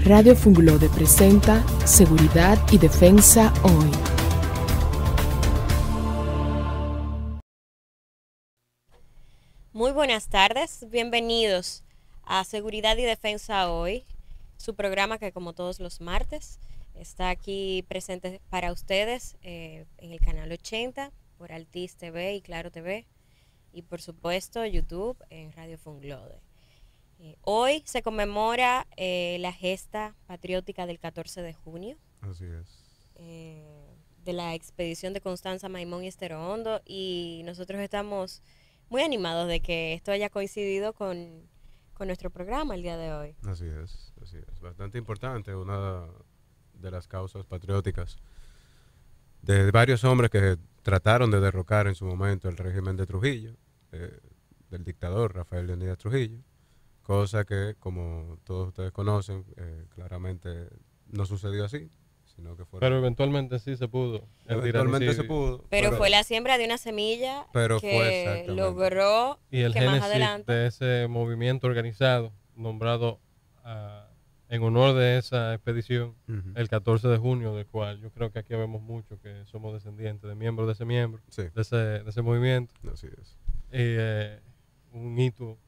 Radio Funglode presenta Seguridad y Defensa Hoy. Muy buenas tardes, bienvenidos a Seguridad y Defensa Hoy, su programa que como todos los martes está aquí presente para ustedes en el canal 80 por Altiz TV y Claro TV y por supuesto YouTube en Radio Funglode. Hoy se conmemora la gesta patriótica del 14 de junio. Así es. De la expedición de Constanza Maimón y Estero Hondo, y nosotros estamos muy animados de que esto haya coincidido con nuestro programa el día de hoy. Así es. Bastante importante, una de las causas patrióticas de varios hombres que trataron de derrocar en su momento el régimen de Trujillo, del dictador Rafael Leónidas Trujillo. Cosa que, como todos ustedes conocen, claramente no sucedió así, sino que pero eventualmente sí se pudo. Eventualmente se pudo. Pero fue la siembra de una semilla que logró y el que más génesis adelante de ese movimiento organizado, nombrado en honor de esa expedición, el 14 de junio, del cual yo creo que aquí vemos mucho que somos descendientes de miembros de ese miembro, sí, de ese movimiento. Así es. Y un hito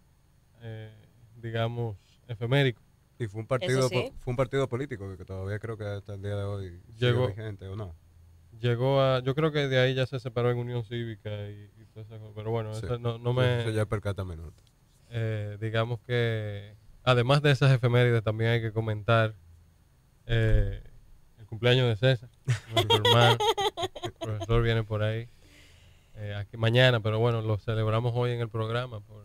digamos, efemérico. Y fue un partido político que todavía creo que hasta el día de hoy sigue vigente, ¿o no? Yo creo que de ahí ya se separó en Unión Cívica y todo eso, pero bueno, sí, eso no me... Eso ya percata menos. Digamos que, además de esas efemérides, también hay que comentar el cumpleaños de César, nuestro hermano. El profesor viene por ahí aquí mañana, pero bueno, lo celebramos hoy en el programa por...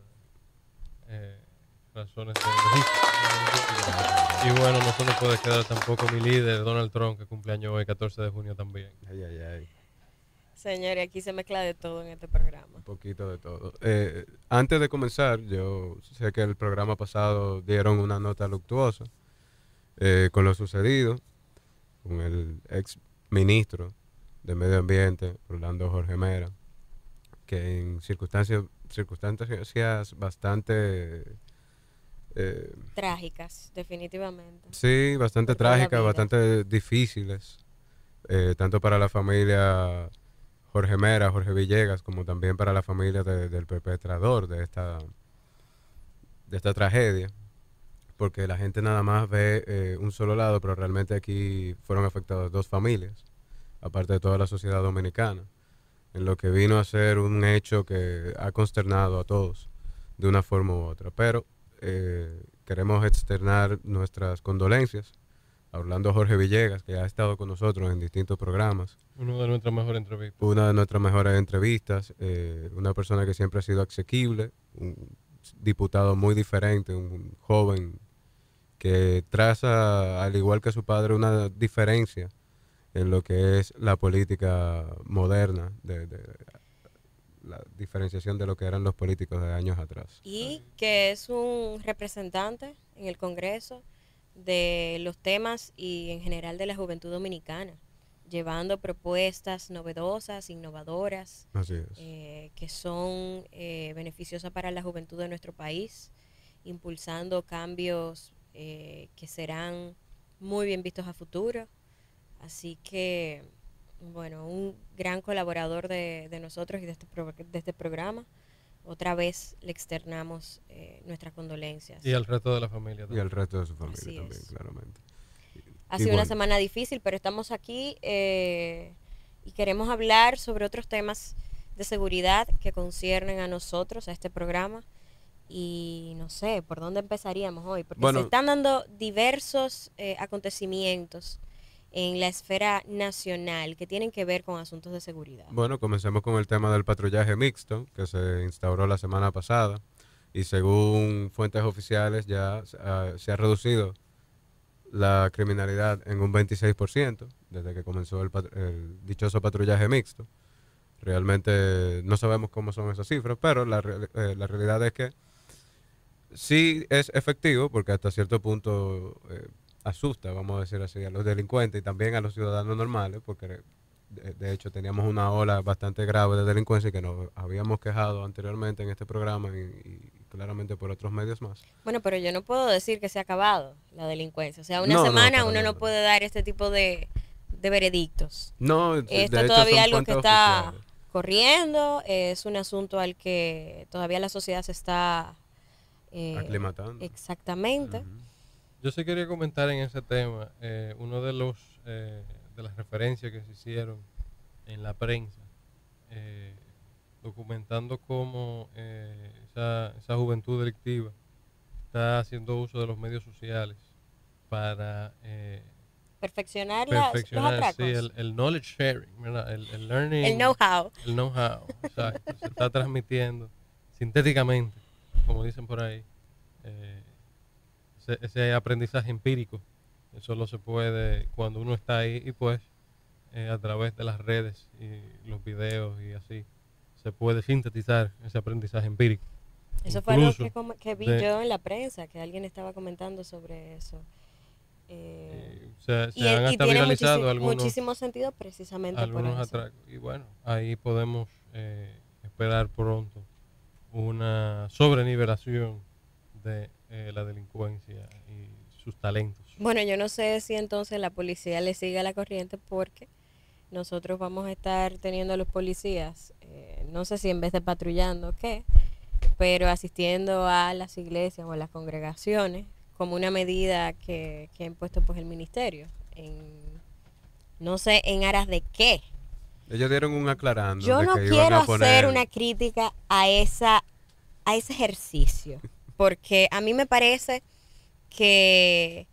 razones de logística. Y bueno, no se nos puede quedar tampoco mi líder, Donald Trump, que cumpleaños hoy, 14 de junio también. Ay. Señores, aquí se mezcla de todo en este programa. Un poquito de todo. Antes de comenzar, yo sé que el programa pasado dieron una nota luctuosa con lo sucedido con el ex ministro de Medio Ambiente, Orlando Jorge Mera, que en circunstancias bastante... trágicas, definitivamente. Sí, bastante trágicas, bastante difíciles, tanto para la familia Jorge Mera, Jorge Villegas, como también para la familia del perpetrador de esta tragedia, porque la gente nada más ve un solo lado, pero realmente aquí fueron afectadas dos familias, aparte de toda la sociedad dominicana, en lo que vino a ser un hecho que ha consternado a todos de una forma u otra. Pero queremos externar nuestras condolencias a Orlando Jorge Villegas, que ha estado con nosotros en distintos programas. Una de nuestras mejores entrevistas. Una persona que siempre ha sido asequible, un diputado muy diferente, un joven que traza, al igual que su padre, una diferencia en lo que es la política moderna, de la diferenciación de lo que eran los políticos de años atrás. Y que es un representante en el Congreso de los temas y en general de la juventud dominicana, llevando propuestas novedosas, innovadoras, que son beneficiosas para la juventud de nuestro país, impulsando cambios que serán muy bien vistos a futuro. Así que, bueno, un gran colaborador de nosotros y de este programa. Otra vez le externamos nuestras condolencias. Y al resto de la familia también. Y al resto de su familia también, claramente. Ha sido una semana difícil, pero estamos aquí y queremos hablar sobre otros temas de seguridad que conciernen a nosotros, a este programa. Y no sé, ¿por dónde empezaríamos hoy? Porque se están dando diversos acontecimientos en la esfera nacional que tienen que ver con asuntos de seguridad. Bueno, comencemos con el tema del patrullaje mixto que se instauró la semana pasada y según fuentes oficiales ya se ha reducido la criminalidad en un 26% desde que comenzó el dichoso patrullaje mixto. Realmente no sabemos cómo son esas cifras, pero la realidad es que sí es efectivo porque hasta cierto punto asusta, vamos a decir así, a los delincuentes y también a los ciudadanos normales, porque de hecho teníamos una ola bastante grave de delincuencia que nos habíamos quejado anteriormente en este programa y claramente por otros medios más. Bueno, pero yo no puedo decir que se ha acabado la delincuencia. O sea, una No, semana para uno no nada. puede dar este tipo de veredictos. No, de Está hecho todavía son algo que fuentes está oficiales. corriendo, es un asunto al que todavía la sociedad se está Aclimatando. exactamente. Ujú. Yo sí quería comentar en ese tema uno de los de las referencias que se hicieron en la prensa, documentando cómo esa juventud delictiva está haciendo uso de los medios sociales para Perfeccionar los perfeccionar atracos. el knowledge sharing, ¿verdad? El learning, El know-how. el know-how, exacto. Se está transmitiendo sintéticamente, como dicen por ahí, ese aprendizaje empírico. Solo se puede cuando uno está ahí y pues a través de las redes y los videos y así se puede sintetizar ese aprendizaje empírico. Eso fue algo Incluso que vi de- yo en la prensa, que alguien estaba comentando sobre eso. se han Y hasta tiene viralizado algunos muchísimo sentido precisamente por algunos eso. atracos. Y bueno, ahí podemos esperar pronto una sobrenivelación de la delincuencia y sus talentos. Bueno, yo no sé si entonces la policía le sigue la corriente porque nosotros vamos a estar teniendo a los policías, no sé si en vez de patrullando o qué, pero asistiendo a las iglesias o a las congregaciones como una medida que ha impuesto pues el ministerio. No sé en aras de qué. Ellos dieron un aclarando Yo de no que iban quiero a poner... hacer una crítica a ese ejercicio, porque a mí me parece que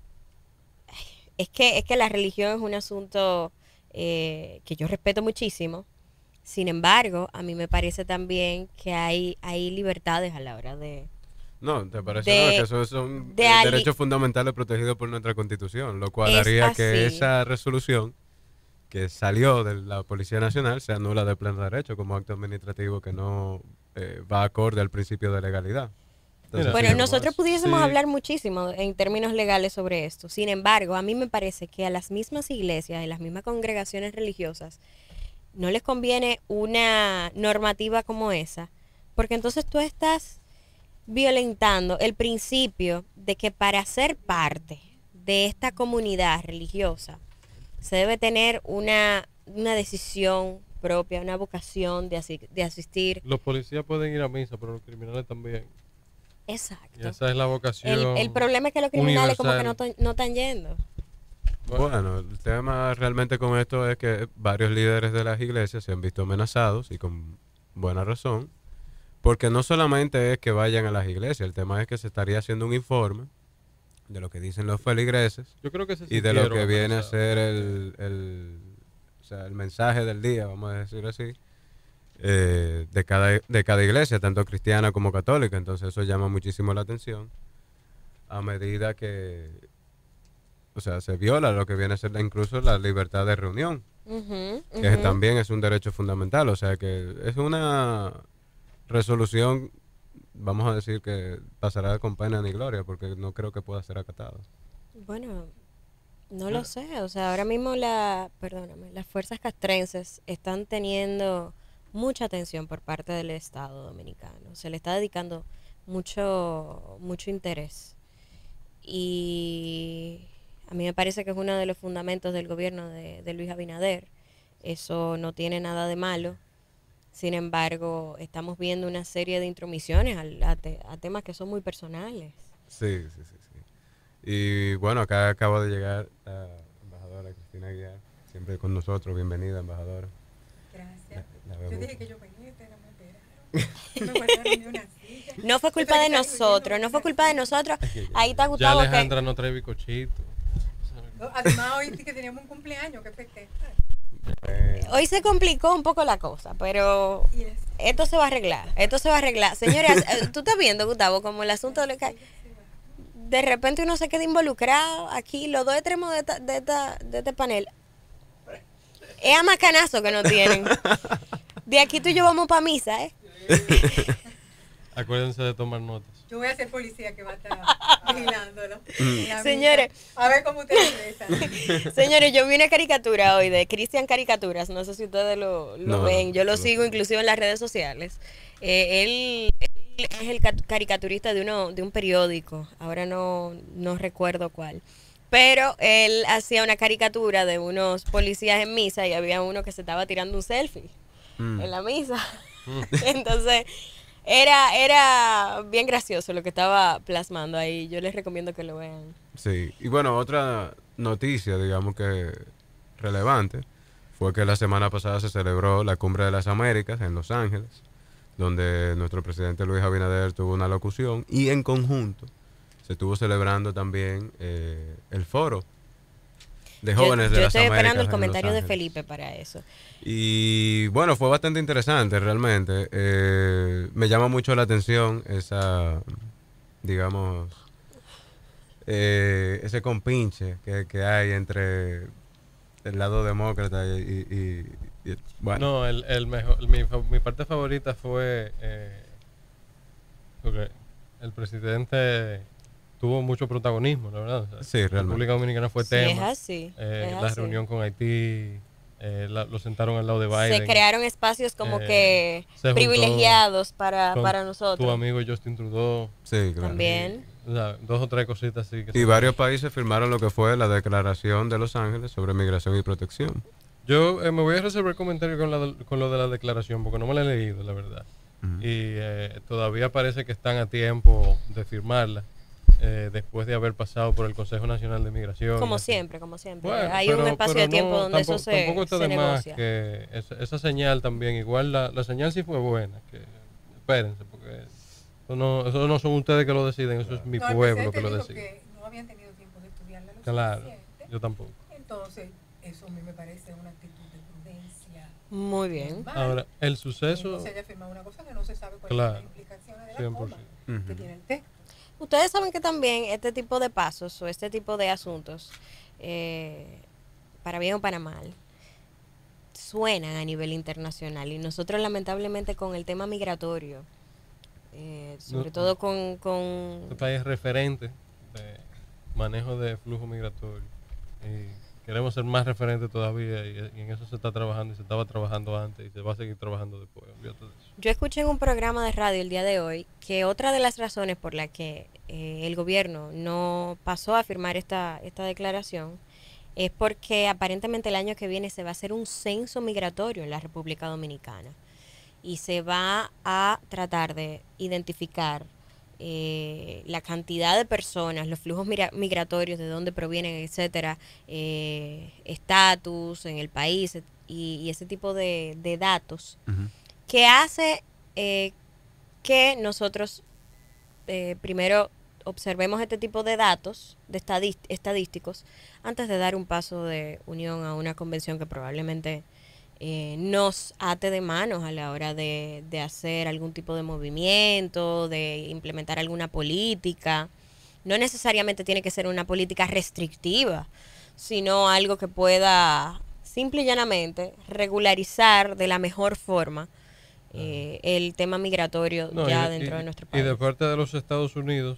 es que la religión es un asunto que yo respeto muchísimo. Sin embargo, a mí me parece también que hay libertades a la hora de No, ¿te parece de- no? Que esos son de ali- derechos fundamentales protegidos por nuestra Constitución, lo cual Es haría que así. esa resolución que salió de la Policía Nacional se anula de pleno derecho como acto administrativo que no va acorde al principio de legalidad. Entonces, Mira, Bueno, así como nosotros es. pudiésemos Sí. hablar muchísimo en términos legales sobre esto. Sin embargo, a mí me parece que a las mismas iglesias y las mismas congregaciones religiosas no les conviene una normativa como esa, porque entonces tú estás violentando el principio de que para ser parte de esta comunidad religiosa se debe tener una decisión propia, una vocación de asistir. Los policías pueden ir a misa, pero los criminales también. Y Exacto. esa es la vocación. El problema es que los criminales como que universal. no están yendo. Bueno, el tema realmente con esto es que varios líderes de las iglesias se han visto amenazados y con buena razón, porque no solamente es que vayan a las iglesias, el tema es que se estaría haciendo un informe de lo que dicen los feligreses Yo creo que se y de lo sintieron que viene a amenazados. ser o sea, el mensaje del día, vamos a decir así, de cada iglesia, tanto cristiana como católica. Entonces eso llama muchísimo la atención a medida que, o sea, se viola lo que viene a ser incluso la libertad de reunión, Ujú, que ujú. también es un derecho fundamental. O sea que es una resolución, vamos a decir que pasará con pena ni gloria, porque no creo que pueda ser acatada. Bueno, no lo sé. O sea, ahora mismo las fuerzas castrenses están teniendo mucha atención por parte del Estado dominicano. Se le está dedicando mucho interés. Y a mí me parece que es uno de los fundamentos del gobierno de Luis Abinader. Eso no tiene nada de malo. Sin embargo, estamos viendo una serie de intromisiones a temas que son muy personales. Sí. Y bueno, acá acaba de llegar la embajadora Cristina Aguiar, siempre con nosotros. Bienvenida, embajadora. Gracias. La Yo vemos. dije que yo venía, pero me esperaron. No me guardaron ni una silla. No fue culpa de nosotros, no fue culpa de nosotros. Ahí está Ya Gustavo Alejandra no trae bicochito. No, además, hoy sí que teníamos un cumpleaños que festejar. que hoy se complicó un poco la cosa, pero Y es, esto se va a arreglar. Señores, tú estás viendo, Gustavo, como el asunto de lo que de repente uno se queda involucrado aquí, los dos extremos de este panel. Es a macanazo que no tienen. De aquí tú y yo vamos para misa, ¿eh? Acuérdense de tomar notas. yo voy a ser policía que va a estar vigilándolo. en la Señores. misa. A ver cómo ustedes ingresan. Señores, yo vi una caricatura hoy de Cristian Caricaturas, no sé si ustedes lo No, ven, yo no lo lo sigo sé. inclusive en las redes sociales. Él es el caricaturista de un periódico, ahora no recuerdo cuál. Pero él hacía una caricatura de unos policías en misa y había uno que se estaba tirando un selfie en la misa. Entonces, era bien gracioso lo que estaba plasmando ahí. Yo les recomiendo que lo vean. Sí, y bueno, otra noticia, digamos que relevante, fue que la semana pasada se celebró la Cumbre de las Américas en Los Ángeles, donde nuestro presidente Luis Abinader tuvo una locución y en conjunto se estuvo celebrando también el foro de jóvenes de yo las estoy Américas esperando el en comentario Los de Ángeles. Felipe para eso. Y bueno, fue bastante interesante realmente. Me llama mucho la atención esa, digamos, ese compinche que hay entre el lado demócrata y bueno. No, mi parte favorita fue porque el presidente tuvo mucho protagonismo, la verdad. O sea, Sí, la realmente. República Dominicana fue Sí, es tema. así. La reunión con Haití, lo sentaron al lado de Biden. Se crearon espacios como que se juntó privilegiados para con nosotros. Tu amigo Justin Trudeau. Sí, claro. También. O sea, 2 o 3 cositas así. Y varios países firmaron lo que fue la Declaración de Los Ángeles sobre Migración y Protección. Yo me voy a reservar comentario con lo de la declaración, porque no me la he leído, la verdad. Ujú. Y todavía parece que están a tiempo de firmarla, después de haber pasado por el Consejo Nacional de Migración. Como así. siempre, como siempre. Bueno, Hay un espacio de tiempo donde tampoco, eso tampoco está se de más negocia. que esa señal también, igual la señal sí fue buena, que espérense, porque eso no son ustedes que lo deciden, eso es mi No, el pueblo presidente que lo dijo decide. que no habían tenido tiempo de estudiarla lo Claro, suficiente. yo tampoco. Entonces, eso a mí me parece una actitud de prudencia. Muy bien. normal. Ahora, el Que suceso, no se haya firmado una cosa que no se sabe cuáles Claro, son las implicaciones de la 100%. coma que Ujú. tiene el texto. Ustedes saben que también este tipo de pasos o este tipo de asuntos, para bien o para mal, suenan a nivel internacional. Y nosotros lamentablemente con el tema migratorio, sobre No. todo con este país es referente de manejo de flujo migratorio. Y queremos ser más referente todavía y en eso se está trabajando y se estaba trabajando antes y se va a seguir trabajando después. Olvídate de eso. Yo escuché en un programa de radio el día de hoy que otra de las razones por la que el gobierno no pasó a firmar esta declaración es porque aparentemente el año que viene se va a hacer un censo migratorio en la República Dominicana y se va a tratar de identificar la cantidad de personas, los flujos migratorios, de dónde provienen, etcétera, estatus en el país y ese tipo de datos Ujú. que hace que nosotros primero observemos este tipo de datos de estadísticos antes de dar un paso de unión a una convención que probablemente nos ate de manos a la hora de hacer algún tipo de movimiento, de implementar alguna política. No necesariamente tiene que ser una política restrictiva, sino algo que pueda simple y llanamente regularizar de la mejor forma el tema migratorio No, ya dentro de nuestro país. Y de parte de los Estados Unidos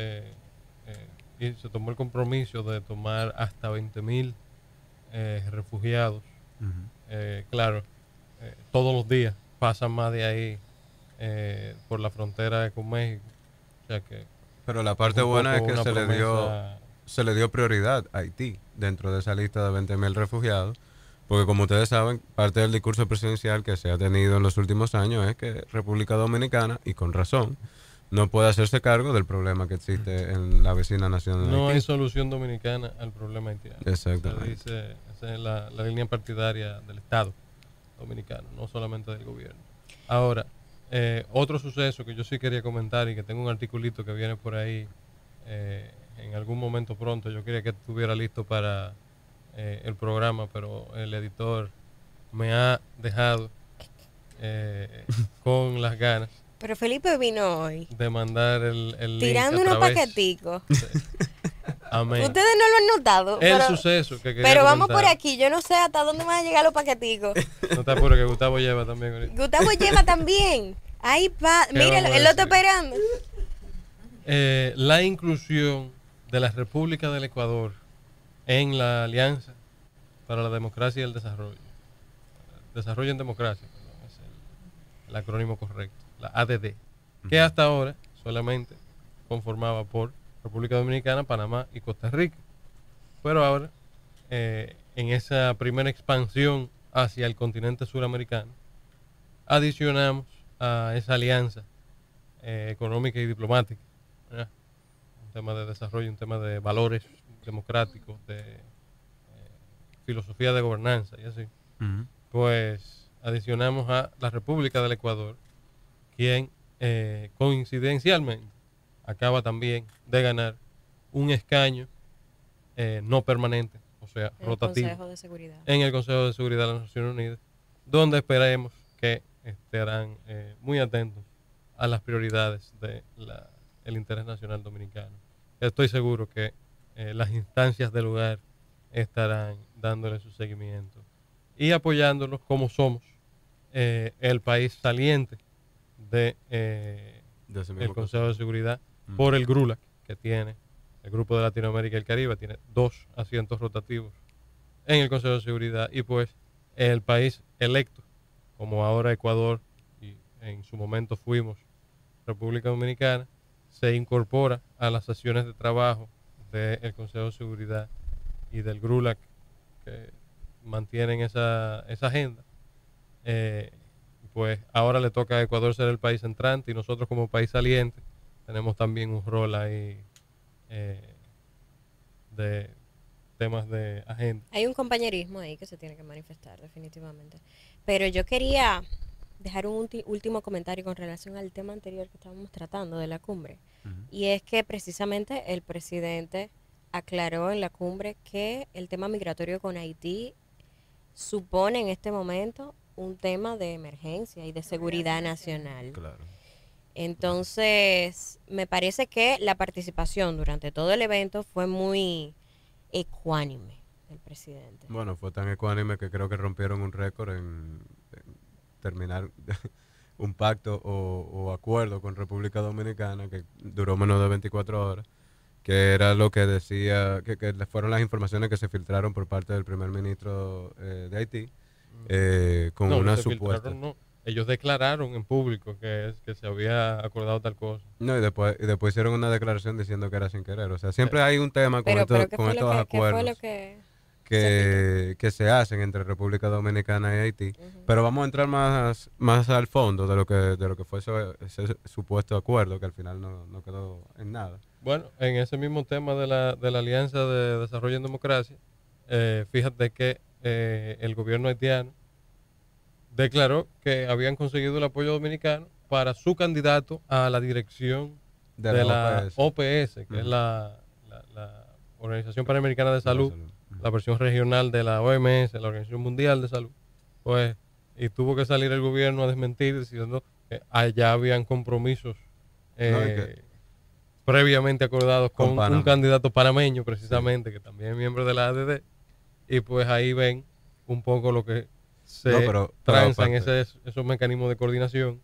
y se tomó el compromiso de tomar hasta 20,000 refugiados. Ujú. Claro, todos los días pasan más de ahí por la frontera con México. O sea que Pero la parte un buena es poco que una promesa. se le dio prioridad a Haití dentro de esa lista de 20,000 refugiados, porque como ustedes saben, parte del discurso presidencial que se ha tenido en los últimos años es que República Dominicana, y con razón, no puede hacerse cargo del problema que existe en la vecina nación de No hay Haití. solución dominicana al problema haitiano. Exactamente. Esa es la línea partidaria del Estado dominicano, no solamente del gobierno. Ahora, otro suceso que yo sí quería comentar y que tengo un articulito que viene por ahí en algún momento pronto, yo quería que estuviera listo para el programa, pero el editor me ha dejado con las ganas Pero Felipe vino hoy de mandar el link tirando a unos través. paqueticos. Amén. Ustedes no lo han notado. El pero, suceso que quería pero vamos comentar. por aquí. Yo no sé hasta dónde van a llegar los paqueticos. No te apures que Gustavo lleva también ahorita. Gustavo lleva también. Ahí va. ¿Qué Mira, vamos a él lo está decir? esperando. La inclusión de la República del Ecuador en la Alianza para la Democracia y el Desarrollo. Desarrollo en Democracia, perdón, es el acrónimo correcto. La ADD. que hasta ahora solamente conformaba por República Dominicana, Panamá y Costa Rica. Pero ahora, en esa primera expansión hacia el continente suramericano, adicionamos a esa alianza económica y diplomática, ¿verdad? Un tema de desarrollo, un tema de valores democráticos, de filosofía de gobernanza y así. Pues adicionamos a la República del Ecuador, quien coincidencialmente acaba también de ganar un escaño no permanente, o sea, En el rotativo, Consejo de Seguridad. en el Consejo de Seguridad de las Naciones Unidas, donde esperemos que estarán muy atentos a las prioridades del interés nacional dominicano. Estoy seguro que las instancias del lugar estarán dándole su seguimiento y apoyándolos como somos el país saliente de ese el mismo Consejo de Seguridad por el GRULAC, que tiene el Grupo de Latinoamérica y el Caribe, tiene 2 asientos rotativos en el Consejo de Seguridad, y pues el país electo, como ahora Ecuador y en su momento fuimos República Dominicana, se incorpora a las sesiones de trabajo del Consejo de Seguridad y del GRULAC, que mantienen esa agenda. Pues ahora le toca a Ecuador ser el país entrante, y nosotros como país saliente tenemos también un rol ahí de temas de agenda. Hay un compañerismo ahí que se tiene que manifestar definitivamente. Pero yo quería dejar un último comentario con relación al tema anterior que estábamos tratando de la cumbre. Y es que precisamente el presidente aclaró en la cumbre que el tema migratorio con Haití supone en este momento un tema de emergencia y de seguridad nacional. Claro. Entonces, me parece que la participación durante todo el evento fue muy ecuánime del presidente. Bueno, fue tan ecuánime que creo que rompieron un récord en terminar un pacto o acuerdo con República Dominicana que duró menos de 24 horas, que era lo que decía, que fueron las informaciones que se filtraron por parte del primer ministro de Haití, con No, una se supuesta... filtraron, no. Ellos declararon en público que se había acordado tal cosa. No, y después hicieron una declaración diciendo que era sin querer. O sea, siempre hay un tema con, Pero ¿qué con fue estos lo que, qué fue acuerdos lo que que se hacen entre República Dominicana y Haití. Ujú. Pero vamos a entrar más al fondo de lo que fue ese supuesto acuerdo, que al final no quedó en nada. Bueno, en ese mismo tema de la Alianza de Desarrollo en Democracia, fíjate que el gobierno haitiano declaró que habían conseguido el apoyo dominicano para su candidato a la dirección de la OPS, que es la Organización Panamericana de Salud, la versión regional de la OMS, la Organización Mundial de Salud. Pues, y tuvo que salir el gobierno a desmentir diciendo que allá habían compromisos previamente acordados con un candidato panameño, precisamente, que también es miembro de la ADD, y pues ahí ven un poco lo que se transan esos mecanismos de coordinación,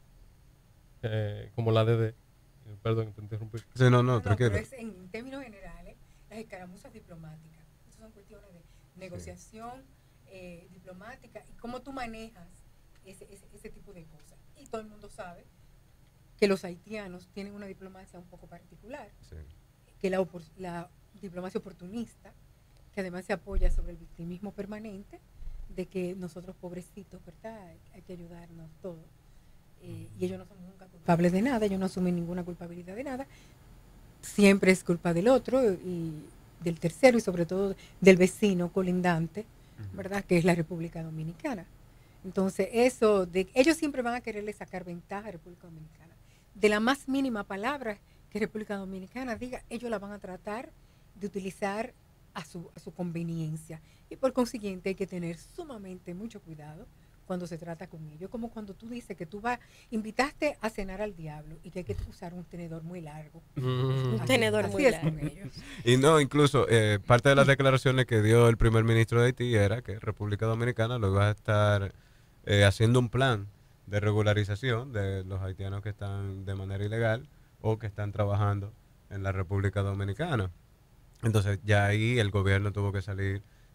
como la ADD. Perdón, te interrumpí. Sí, no, tranquilo. Pero es, en términos generales, las escaramuzas diplomáticas, esas son cuestiones de negociación diplomática y cómo tú manejas ese tipo de cosas. Y todo el mundo sabe que los haitianos tienen una diplomacia un poco particular, que la diplomacia oportunista, que además se apoya sobre el victimismo permanente de que nosotros pobrecitos, ¿verdad? Hay que ayudarnos todos. Y ellos no son nunca culpables de nada, ellos no asumen ninguna culpabilidad de nada, siempre es culpa del otro y del tercero y sobre todo del vecino colindante, ¿verdad? Que es la República Dominicana. Entonces ellos siempre van a quererle sacar ventaja a República Dominicana. De la más mínima palabra que República Dominicana diga, ellos la van a tratar de utilizar a su conveniencia, y por consiguiente hay que tener sumamente mucho cuidado cuando se trata con ellos, como cuando tú dices que tú invitaste a cenar al diablo y que hay que usar un tenedor muy largo. Un tenedor muy largo. Con ellos. Y no, incluso parte de las declaraciones que dio el primer ministro de Haití era que República Dominicana lo iba a estar haciendo un plan de regularización de los haitianos que están de manera ilegal o que están trabajando en la República Dominicana. Entonces ya ahí el gobierno tuvo que salir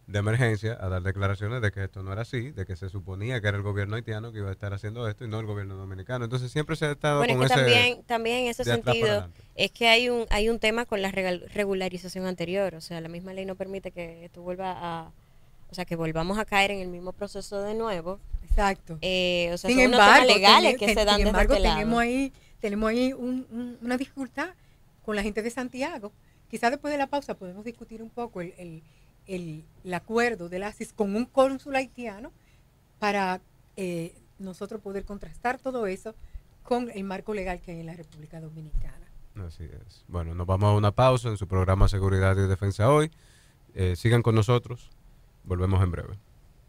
de emergencia a dar declaraciones de que esto no era así, de que se suponía que era el gobierno haitiano que iba a estar haciendo esto y no el gobierno dominicano. Entonces siempre se ha estado Bueno, con es que ese... también en ese de atrás para sentido adelante. es que hay un tema con la regularización anterior, o sea, la misma ley no permite que esto o sea, que volvamos a caer en el mismo proceso de nuevo. Exacto. O sea, Sin son unos temas embargo, legales que se dan desde este lado. tenemos ahí una dificultad con la gente de Santiago. Quizás después de la pausa podemos discutir un poco el acuerdo de la ASIS con un cónsul haitiano para nosotros poder contrastar todo eso con el marco legal que hay en la República Dominicana. Así es. Bueno, nos vamos a una pausa en su programa Seguridad y Defensa hoy. Sigan con nosotros. Volvemos en breve.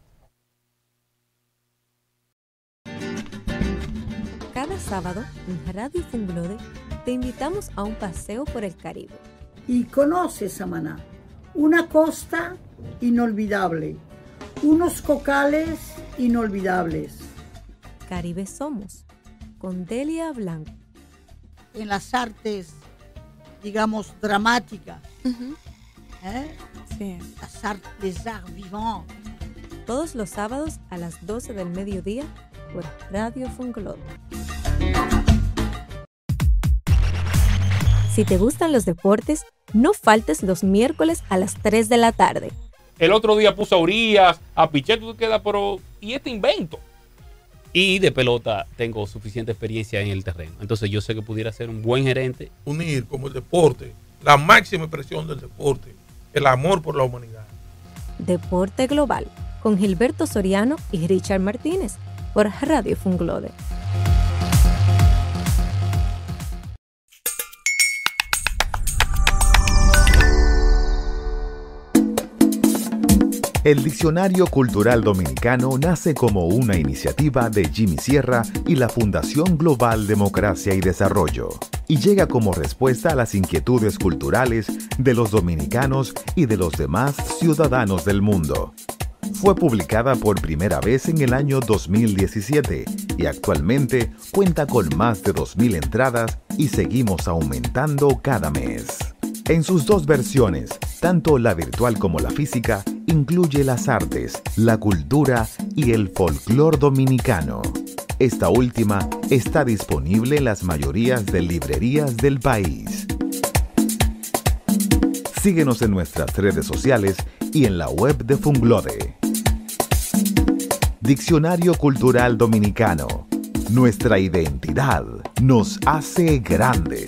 Cada sábado en Radio Funglode te invitamos a un paseo por el Caribe. Y conoce Samaná, una costa inolvidable, unos cocales inolvidables. Caribe Somos, con Delia Blanco. En las artes, digamos, dramáticas, Sí. les arts vivants. Todos los sábados a las 12 del mediodía por Radio Funglode. Si te gustan los deportes, no faltes los miércoles a las 3 de la tarde. El otro día puso a Urias, a Pichet, tú te quedas, pero ¿y este invento? Y de pelota tengo suficiente experiencia en el terreno. Entonces yo sé que pudiera ser un buen gerente. Unir como el deporte, la máxima expresión del deporte, el amor por la humanidad. Deporte Global, con Gilberto Soriano y Richard Martínez, por Radio Funglode. El Diccionario Cultural Dominicano nace como una iniciativa de Jimmy Sierra y la Fundación Global Democracia y Desarrollo, y llega como respuesta a las inquietudes culturales de los dominicanos y de los demás ciudadanos del mundo. Fue publicada por primera vez en el año 2017 y actualmente cuenta con más de 2.000 entradas y seguimos aumentando cada mes. En sus dos versiones, tanto la virtual como la física, incluye las artes, la cultura y el folclore dominicano. Esta última está disponible en las mayorías de librerías del país. Síguenos en nuestras redes sociales y en la web de Funglode. Diccionario Cultural Dominicano. Nuestra identidad nos hace grandes.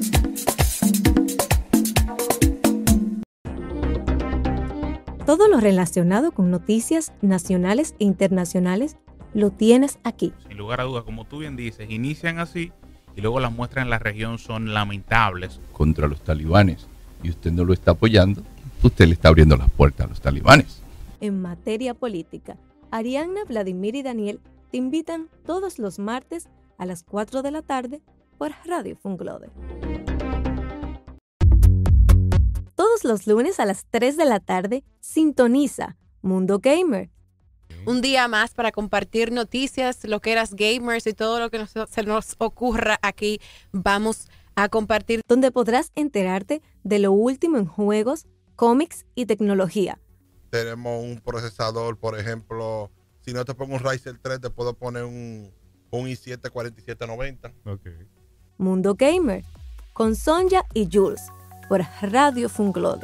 Todo lo relacionado con noticias nacionales e internacionales lo tienes aquí. Sin lugar a dudas, como tú bien dices, inician así y luego las muestras en la región son lamentables. Contra los talibanes y usted no lo está apoyando, usted le está abriendo las puertas a los talibanes. En materia política, Arianna, Vladimir y Daniel te invitan todos los martes a las 4 de la tarde por Radio Funglode. Todos los lunes a las 3 de la tarde, sintoniza Mundo Gamer. Un día más para compartir noticias, loqueras gamers y todo lo que se nos ocurra aquí. Vamos a compartir. Donde podrás enterarte de lo último en juegos, cómics y tecnología. Tenemos un procesador, por ejemplo, si no te pongo un Ryzen 3, te puedo poner un i7 4790. Okay. Mundo Gamer, con Sonja y Jules, por Radio Funglode.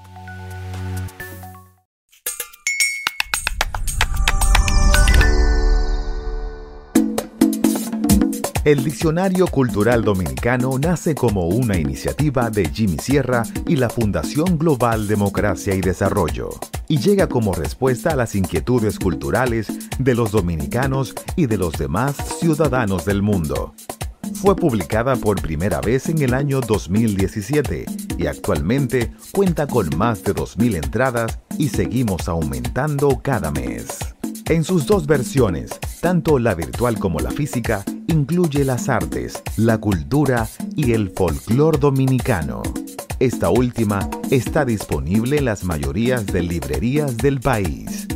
El Diccionario Cultural Dominicano nace como una iniciativa de Jimmy Sierra y la Fundación Global Democracia y Desarrollo, y llega como respuesta a las inquietudes culturales de los dominicanos y de los demás ciudadanos del mundo. Fue publicada por primera vez en el año 2017 y actualmente cuenta con más de 2.000 entradas y seguimos aumentando cada mes. En sus dos versiones, tanto la virtual como la física, incluye las artes, la cultura y el folclore dominicano. Esta última está disponible en las mayorías de librerías del país.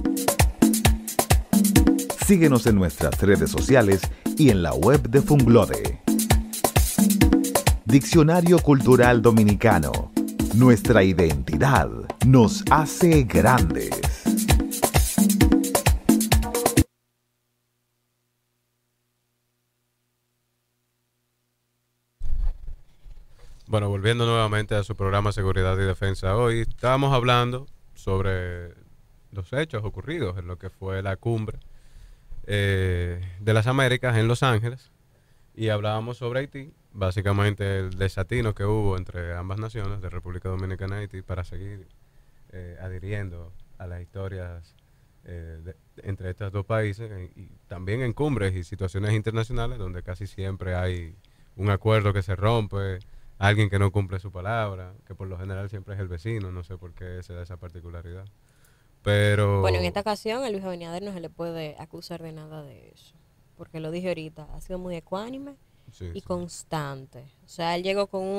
Síguenos en nuestras redes sociales y en la web de Funglode. Diccionario Cultural Dominicano. Nuestra identidad nos hace grandes. Bueno, volviendo nuevamente a su programa Seguridad y Defensa, hoy estábamos hablando sobre los hechos ocurridos en lo que fue la cumbre de las Américas en Los Ángeles, y hablábamos sobre Haití, básicamente el desatino que hubo entre ambas naciones, de República Dominicana y Haití, para seguir adhiriendo a las historias entre estos dos países, y también en cumbres y situaciones internacionales donde casi siempre hay un acuerdo que se rompe, alguien que no cumple su palabra, que por lo general siempre es el vecino, no sé por qué se da esa particularidad. Pero Bueno, en esta ocasión a Luis Abinader no se le puede acusar de nada de eso, porque lo dije ahorita, ha sido muy ecuánime y constante. O sea, él llegó con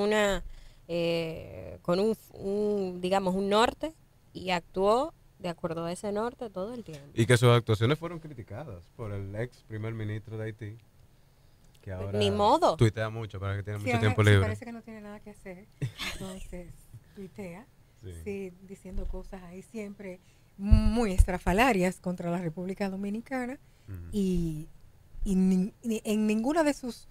digamos, un norte, y actuó de acuerdo a ese norte todo el tiempo. Y que sus actuaciones fueron criticadas por el ex primer ministro de Haití, que ahora Ni modo. tuitea mucho para que tiene mucho ahora tiempo sí libre. parece que no tiene nada que hacer, entonces tuitea, sí, diciendo cosas ahí siempre muy estrafalarias contra la República Dominicana, y en ninguna de sus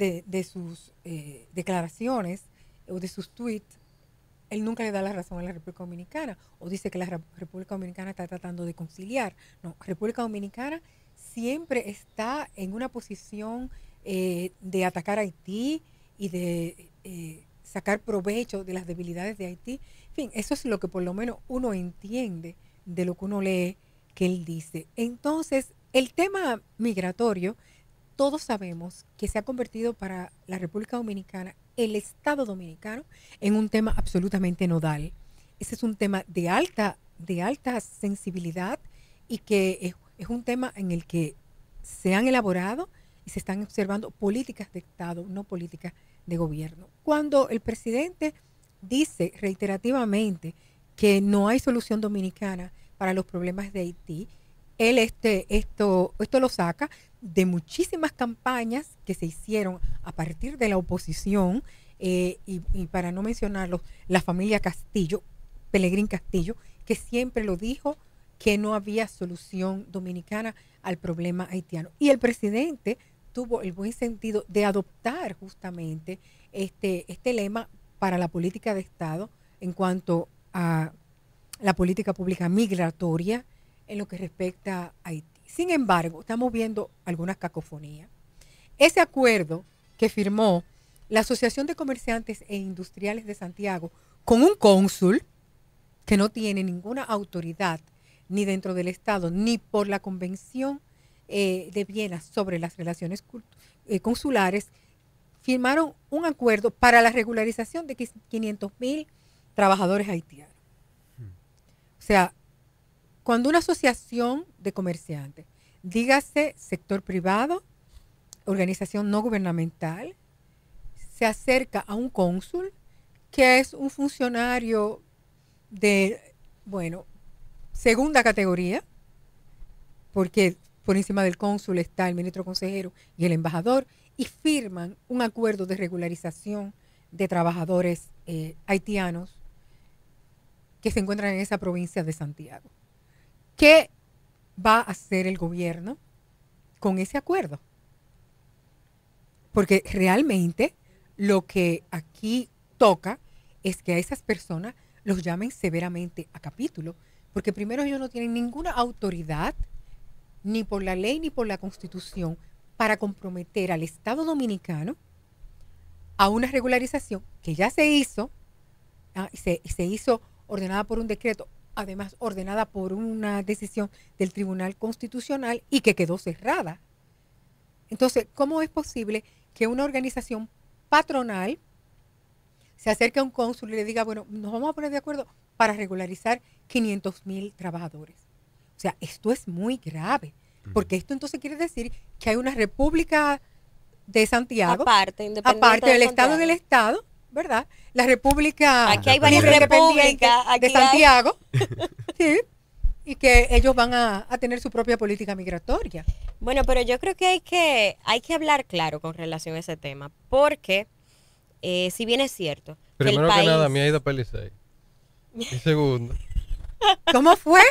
declaraciones o de sus tweets él nunca le da la razón a la República Dominicana o dice que la República Dominicana está tratando de conciliar. No, República Dominicana siempre está en una posición de atacar a Haití y de sacar provecho de las debilidades de Haití. En fin, eso es lo que por lo menos uno entiende de lo que uno lee que él dice. Entonces, el tema migratorio, todos sabemos que se ha convertido para la República Dominicana, el Estado Dominicano, en un tema absolutamente nodal. Ese es un tema de alta sensibilidad, y que es un tema en el que se han elaborado y se están observando políticas de Estado, no políticas de gobierno. Cuando el presidente dice reiterativamente que no hay solución dominicana para los problemas de Haití, él esto lo saca de muchísimas campañas que se hicieron a partir de la oposición, y para no mencionarlos, la familia Castillo, Pelegrín Castillo, que siempre lo dijo, que no había solución dominicana al problema haitiano. Y el presidente tuvo el buen sentido de adoptar justamente este lema para la política de Estado en cuanto a la política pública migratoria en lo que respecta a Haití. Sin embargo, estamos viendo algunas cacofonías. Ese acuerdo que firmó la Asociación de Comerciantes e Industriales de Santiago con un cónsul que no tiene ninguna autoridad ni dentro del Estado ni por la Convención de Viena sobre las relaciones consulares, firmaron un acuerdo para la regularización de 500,000 trabajadores haitianos. O sea, cuando una asociación de comerciantes, dígase sector privado, organización no gubernamental, se acerca a un cónsul, que es un funcionario de, segunda categoría, porque por encima del cónsul está el ministro consejero y el embajador, y firman un acuerdo de regularización de trabajadores haitianos que se encuentran en esa provincia de Santiago. ¿Qué va a hacer el gobierno con ese acuerdo? Porque realmente lo que aquí toca es que a esas personas los llamen severamente a capítulo, porque primero ellos no tienen ninguna autoridad, ni por la ley ni por la Constitución, para comprometer al Estado Dominicano a una regularización que ya se hizo, y se hizo ordenada por un decreto, además ordenada por una decisión del Tribunal Constitucional, y que quedó cerrada. Entonces, ¿cómo es posible que una organización patronal se acerque a un cónsul y le diga, bueno, nos vamos a poner de acuerdo para regularizar 500,000 trabajadores? O sea, esto es muy grave, porque esto entonces quiere decir que hay una república de Santiago, aparte del Estado en el Estado, ¿verdad? La República Aquí hay varias repúblicas de Santiago, sí, y que ellos van a tener su propia política migratoria. Bueno, pero yo creo que hay que hablar claro con relación a ese tema, porque si bien es cierto primero que el país... nada, mi Aida Pelicey. Y segundo, ¿cómo fue?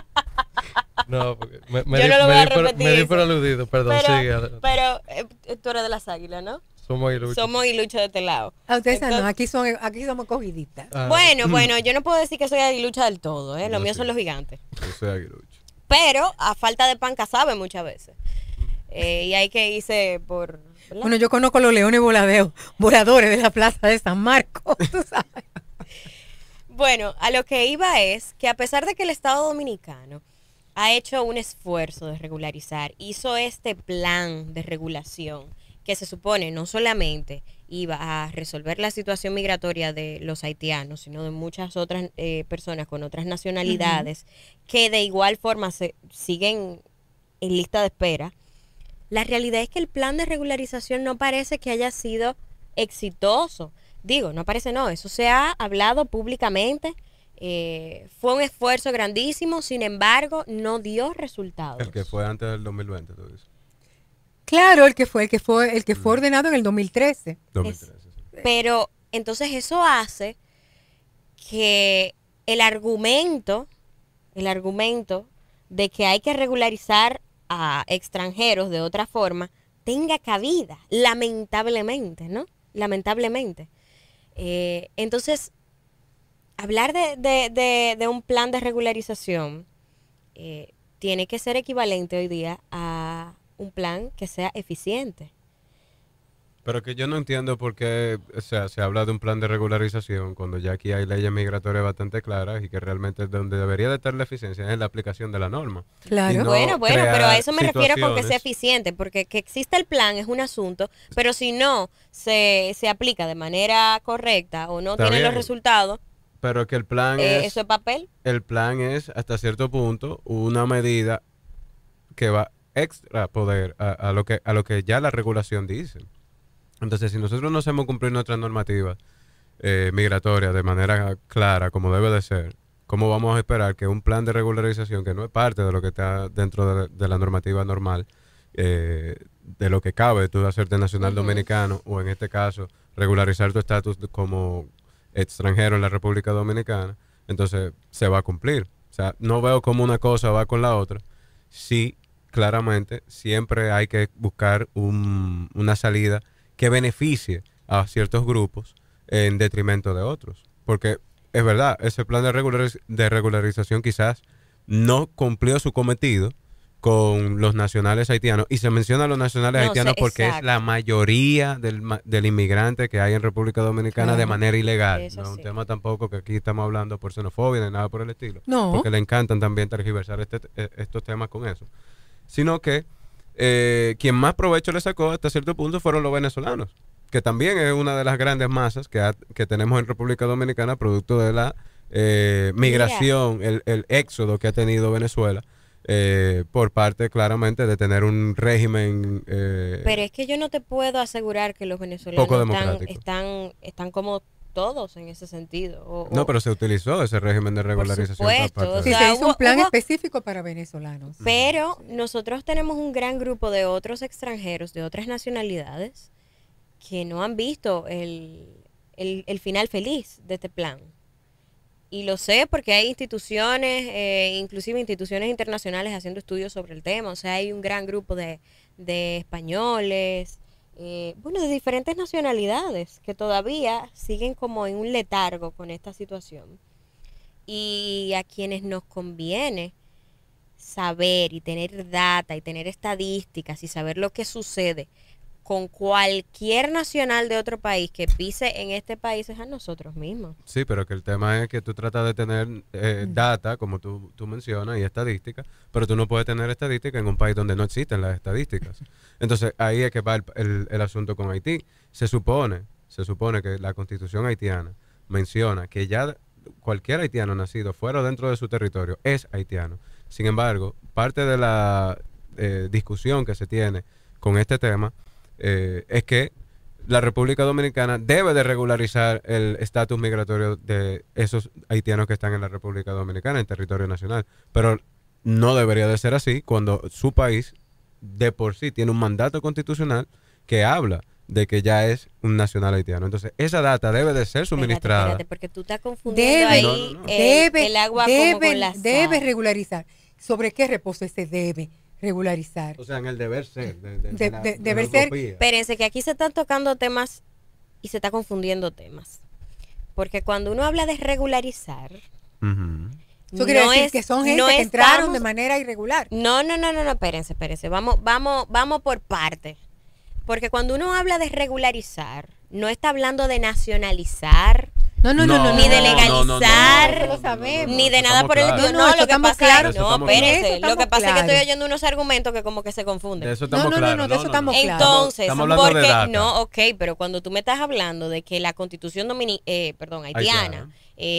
No, porque Yo no lo voy a repetir me di eso. por aludido, perdón, sigue. Pero tú eres de las Águilas, ¿no? Somos aguiluchos. Somos aguiluchos de este lado. A ustedes Entonces- no, aquí somos cogiditas. Bueno, yo no puedo decir que soy aguilucha del todo, ¿eh? Los Yo míos sí. son los gigantes. Yo soy aguilucho. Pero a falta de pan casabe muchas veces. Y hay que irse por... ¿verdad? Bueno, yo conozco los leones voladores de la plaza de San Marcos, tú sabes. Bueno, a lo que iba es que a pesar de que el Estado Dominicano ha hecho un esfuerzo de regularizar, hizo este plan de regulación que se supone no solamente iba a resolver la situación migratoria de los haitianos, sino de muchas otras personas con otras nacionalidades que de igual forma se siguen en lista de espera. La realidad es que el plan de regularización no parece que haya sido exitoso. Digo, no parece, no, eso se ha hablado públicamente. Fue un esfuerzo grandísimo, sin embargo, no dio resultados. El que fue antes del 2020, tú dices. Claro, el que fue ordenado en el 2013. 2013, sí. Pero entonces eso hace que el argumento de que hay que regularizar a extranjeros de otra forma tenga cabida, lamentablemente, ¿no? Lamentablemente. Entonces, hablar de un plan de regularización tiene que ser equivalente hoy día a un plan que sea eficiente. Pero que yo no entiendo por qué, o sea, se habla de un plan de regularización cuando ya aquí hay leyes migratorias bastante claras y que realmente donde debería de estar la eficiencia es en la aplicación de la norma. Claro. Y no Bueno, pero crear a eso me refiero con que sea situaciones. eficiente, porque que exista el plan es un asunto, pero si no se aplica de manera correcta o no Está tiene los bien. resultados, Pero que el plan eso es papel. el plan es hasta cierto punto una medida que va extra poder a lo que ya la regulación dice. Entonces, si nosotros no hacemos cumplir nuestras normativas migratorias de manera clara, como debe de ser, ¿cómo vamos a esperar que un plan de regularización, que no es parte de lo que está dentro de la normativa normal, de lo que cabe tú hacerte nacional dominicano, o en este caso, regularizar tu estatus como extranjero en la República Dominicana, entonces se va a cumplir? O sea, no veo cómo una cosa va con la otra. Sí, claramente, siempre hay que buscar una salida que beneficie a ciertos grupos en detrimento de otros. Porque es verdad, ese plan de regularización quizás no cumplió su cometido con los nacionales haitianos. Y se menciona a los nacionales haitianos porque es la mayoría del inmigrante que hay en República Dominicana de manera ilegal. Eso No es sí. un tema tampoco que aquí estamos hablando por xenofobia ni nada por el estilo. No. Porque le encantan también tergiversar estos temas con eso. Sino que quien más provecho le sacó hasta cierto punto fueron los venezolanos, que también es una de las grandes masas que tenemos en República Dominicana producto de la migración, el éxodo que ha tenido Venezuela por parte claramente de tener un régimen Pero es que yo no te puedo asegurar que los venezolanos poco democrático. están como todos en ese sentido. No, pero se utilizó ese régimen de regularización. supuesto, por parte o Sí, de- sea, se hizo un plan hubo- específico para venezolanos. Pero nosotros tenemos un gran grupo de otros extranjeros, de otras nacionalidades, que no han visto el final feliz de este plan. Y lo sé porque hay instituciones, inclusive instituciones internacionales haciendo estudios sobre el tema. O sea, hay un gran grupo de españoles, de diferentes nacionalidades que todavía siguen como en un letargo con esta situación. Y a quienes nos conviene saber y tener data y tener estadísticas y saber lo que sucede con cualquier nacional de otro país que pise en este país es a nosotros mismos. Sí, pero que el tema es que tú tratas de tener data, como tú mencionas, y estadísticas, pero tú no puedes tener estadísticas en un país donde no existen las estadísticas. Entonces, ahí es que va el asunto con Haití. Se supone que la Constitución haitiana menciona que ya cualquier haitiano nacido fuera o dentro de su territorio es haitiano. Sin embargo, parte de la discusión que se tiene con este tema es que la República Dominicana debe de regularizar el estatus migratorio de esos haitianos que están en la República Dominicana, en territorio nacional. Pero no debería de ser así cuando su país de por sí tiene un mandato constitucional que habla de que ya es un nacional haitiano. Entonces, esa data debe de ser suministrada. Espérate, porque tú estás confundiendo ahí el agua como con la sal. Debe regularizar. ¿Sobre qué reposa ese debe? regularizar. O sea, en el deber ser. Deber ser. Espérense, que aquí se están tocando temas y se está confundiendo temas. Porque cuando uno habla de regularizar, Eso quiere decir que son gente que entraron de manera irregular. No, espérense. Vamos por parte. Porque cuando uno habla de regularizar, no está hablando de nacionalizar. Ni de legalizar, ni de nada por el estilo. No, lo que pasa es, no, espérense, lo que pasa es que estoy oyendo unos argumentos que como que se confunden. De eso estamos claros. De eso estamos claros. Entonces, estamos hablando de data. No, ok, pero cuando tú me estás hablando de que la Constitución haitiana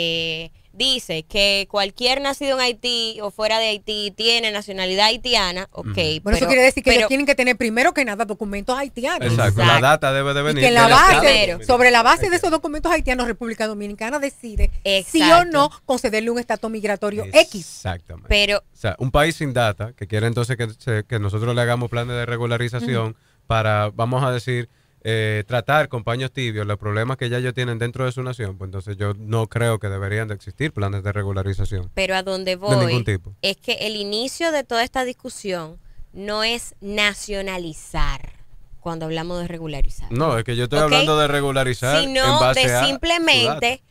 dice que cualquier nacido en Haití o fuera de Haití tiene nacionalidad haitiana, ok. Bueno, eso quiere decir que ellos tienen que tener primero que nada documentos haitianos. Exacto. La data debe de venir. Y que sobre la base de esos documentos haitianos, República Dominicana decide si o no concederle un estatus migratorio X. Exactamente. Pero, o sea, un país sin data, que quiere entonces que nosotros le hagamos planes de regularización para, vamos a decir, tratar con paños tibios los problemas que ya ellos tienen dentro de su nación, pues entonces yo no creo que deberían de existir planes de regularización. Pero a donde voy de ningún tipo. Es que el inicio de toda esta discusión no es nacionalizar cuando hablamos de regularizar. No, es que yo estoy hablando de regularizar sino en base de a simplemente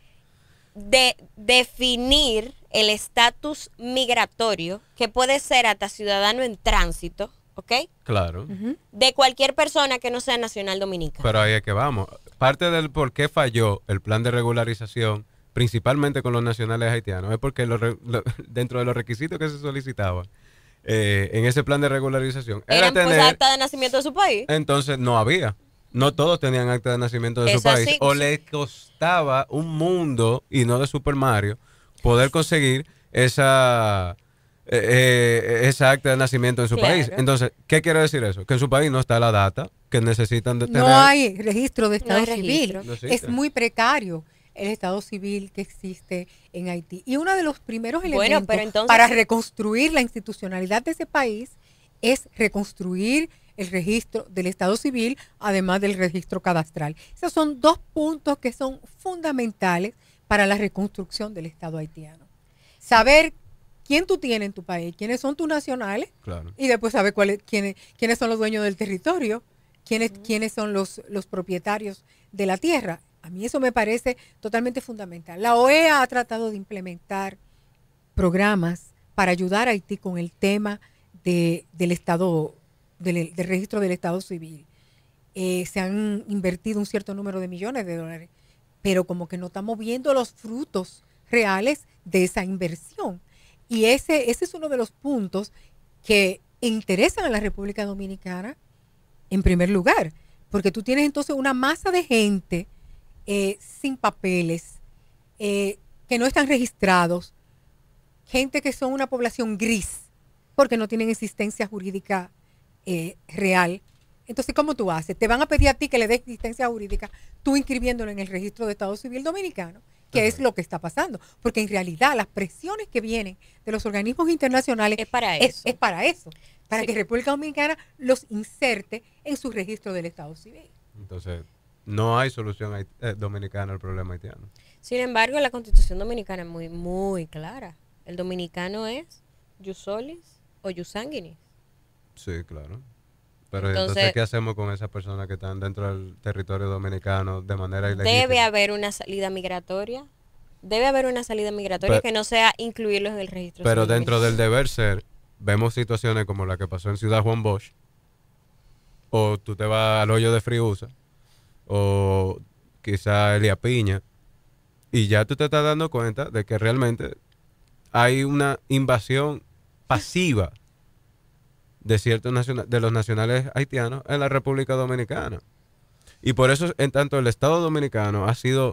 de definir el estatus migratorio que puede ser hasta ciudadano en tránsito, ¿ok? Claro. De cualquier persona que no sea nacional dominicana. Pero ahí es que vamos. Parte del por qué falló el plan de regularización, principalmente con los nacionales haitianos, es porque dentro de los requisitos que se solicitaban en ese plan de regularización ¿Eran pues acta de nacimiento de su país? Entonces no había. No todos tenían acta de nacimiento de su país. O les costaba un mundo, y no de Super Mario, poder conseguir esa acta de nacimiento en su país. Entonces, ¿qué quiere decir eso? Que en su país no está la data que necesitan de tener. No hay registro de estado civil. Es muy precario el estado civil que existe en Haití. Y uno de los primeros elementos para reconstruir la institucionalidad de ese país es reconstruir el registro del estado civil, además del registro cadastral. Esos son dos puntos que son fundamentales para la reconstrucción del estado haitiano. Saber quién tú tienes en tu país, quiénes son tus nacionales, claro, y después saber quiénes son los dueños del territorio, quiénes son los propietarios de la tierra. A mí eso me parece totalmente fundamental. La OEA ha tratado de implementar programas para ayudar a Haití con el tema del estado, del registro del estado civil. Se han invertido un cierto número de millones de dólares, pero como que no estamos viendo los frutos reales de esa inversión. Y ese es uno de los puntos que interesan a la República Dominicana en primer lugar, porque tú tienes entonces una masa de gente sin papeles, que no están registrados, gente que son una población gris, porque no tienen existencia jurídica real. Entonces, ¿cómo tú haces? Te van a pedir a ti que le des existencia jurídica, tú inscribiéndolo en el registro de Estado Civil Dominicano, que es lo que está pasando. Porque en realidad las presiones que vienen de los organismos internacionales es para eso. Es para eso, para que República Dominicana los inserte en su registro del Estado Civil. Entonces, no hay solución dominicana al problema haitiano. Sin embargo, la Constitución dominicana es muy, muy clara. El dominicano es jus solis o jus sanguinis. Sí, claro. Pero entonces, ¿qué hacemos con esas personas que están dentro del territorio dominicano de manera ilegítima? Debe haber una salida migratoria. Debe haber una salida migratoria que no sea incluirlos en el registro. Pero dentro del deber ser, vemos situaciones como la que pasó en Ciudad Juan Bosch, o tú te vas al hoyo de Friusa, o quizá Elia Piña, y ya tú te estás dando cuenta de que realmente hay una invasión pasiva de ciertos de los nacionales haitianos en la República Dominicana. Y por eso, en tanto, el Estado dominicano ha sido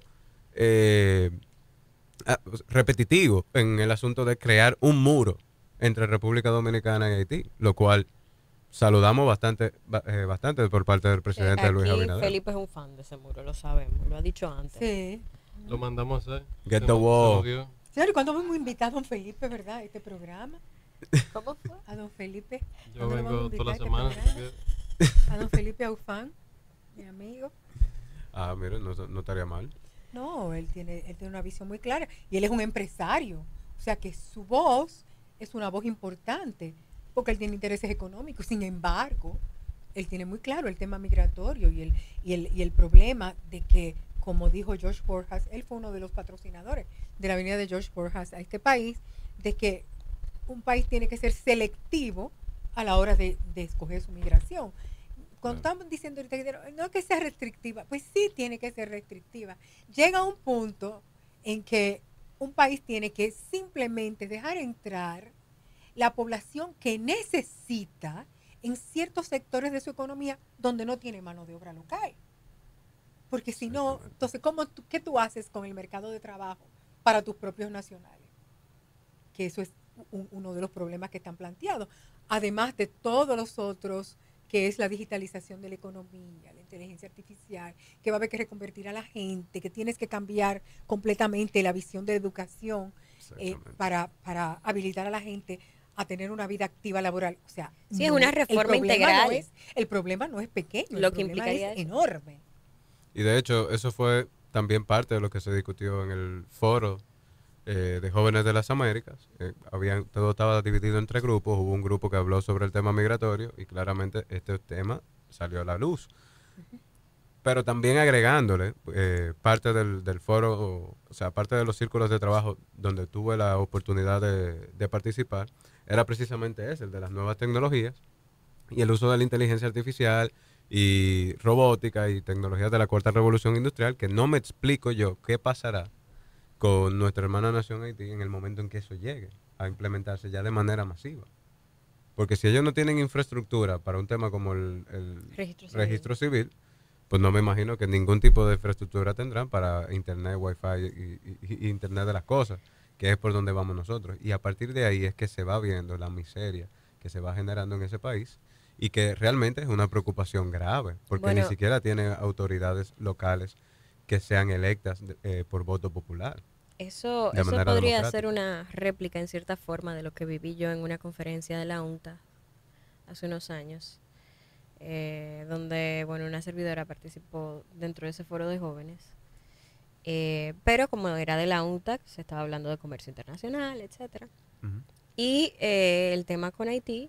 repetitivo en el asunto de crear un muro entre República Dominicana y Haití, lo cual saludamos bastante por parte del presidente Luis Abinader. Felipe es un fan de ese muro, lo sabemos, lo ha dicho antes. Sí. Lo mandamos a hacer. Get the wall. Claro, y cuando hemos invitado a don Felipe, ¿verdad? A este programa. ¿Cómo fue? A don Felipe. Yo vengo toda la semana. A don Felipe Aufán, mi amigo. Ah, mire, no estaría mal. No, él tiene una visión muy clara. Y él es un empresario. O sea que su voz es una voz importante porque él tiene intereses económicos. Sin embargo, él tiene muy claro el tema migratorio y el problema de que, como dijo George Borjas, él fue uno de los patrocinadores de la venida de George Borjas a este país, de que un país tiene que ser selectivo a la hora de escoger su migración. Cuando estamos diciendo ahorita que no que sea restrictiva, pues sí tiene que ser restrictiva. Llega un punto en que un país tiene que simplemente dejar entrar la población que necesita en ciertos sectores de su economía donde no tiene mano de obra local. Porque si no, entonces, ¿qué tú haces con el mercado de trabajo para tus propios nacionales? Que eso es uno de los problemas que están planteados. Además de todos los otros, que es la digitalización de la economía, la inteligencia artificial, que va a haber que reconvertir a la gente, que tienes que cambiar completamente la visión de educación para habilitar a la gente a tener una vida activa laboral. O sea, sí, es una reforma integral. El problema no es pequeño, lo el que problema implicaría es eso. enorme. Y de hecho, eso fue también parte de lo que se discutió en el foro de jóvenes de las Américas. Todo estaba dividido en 3 grupos. Hubo un grupo que habló sobre el tema migratorio y claramente este tema salió a la luz. Pero también agregándole parte del foro, o sea, parte de los círculos de trabajo donde tuve la oportunidad de participar, era precisamente ese, el de las nuevas tecnologías y el uso de la inteligencia artificial y robótica y tecnologías de la cuarta revolución industrial, que no me explico yo qué pasará con nuestra hermana nación Haití en el momento en que eso llegue a implementarse ya de manera masiva. Porque si ellos no tienen infraestructura para un tema como el registro civil, pues no me imagino que ningún tipo de infraestructura tendrán para internet, wifi y internet de las cosas, que es por donde vamos nosotros. Y a partir de ahí es que se va viendo la miseria que se va generando en ese país y que realmente es una preocupación grave, porque ni siquiera tiene autoridades locales que sean electas por voto popular. Eso podría ser una réplica en cierta forma de lo que viví yo en una conferencia de la UNTA hace unos años, donde una servidora participó dentro de ese foro de jóvenes, pero como era de la UNTA, se estaba hablando de comercio internacional, etcétera. Y el tema con Haití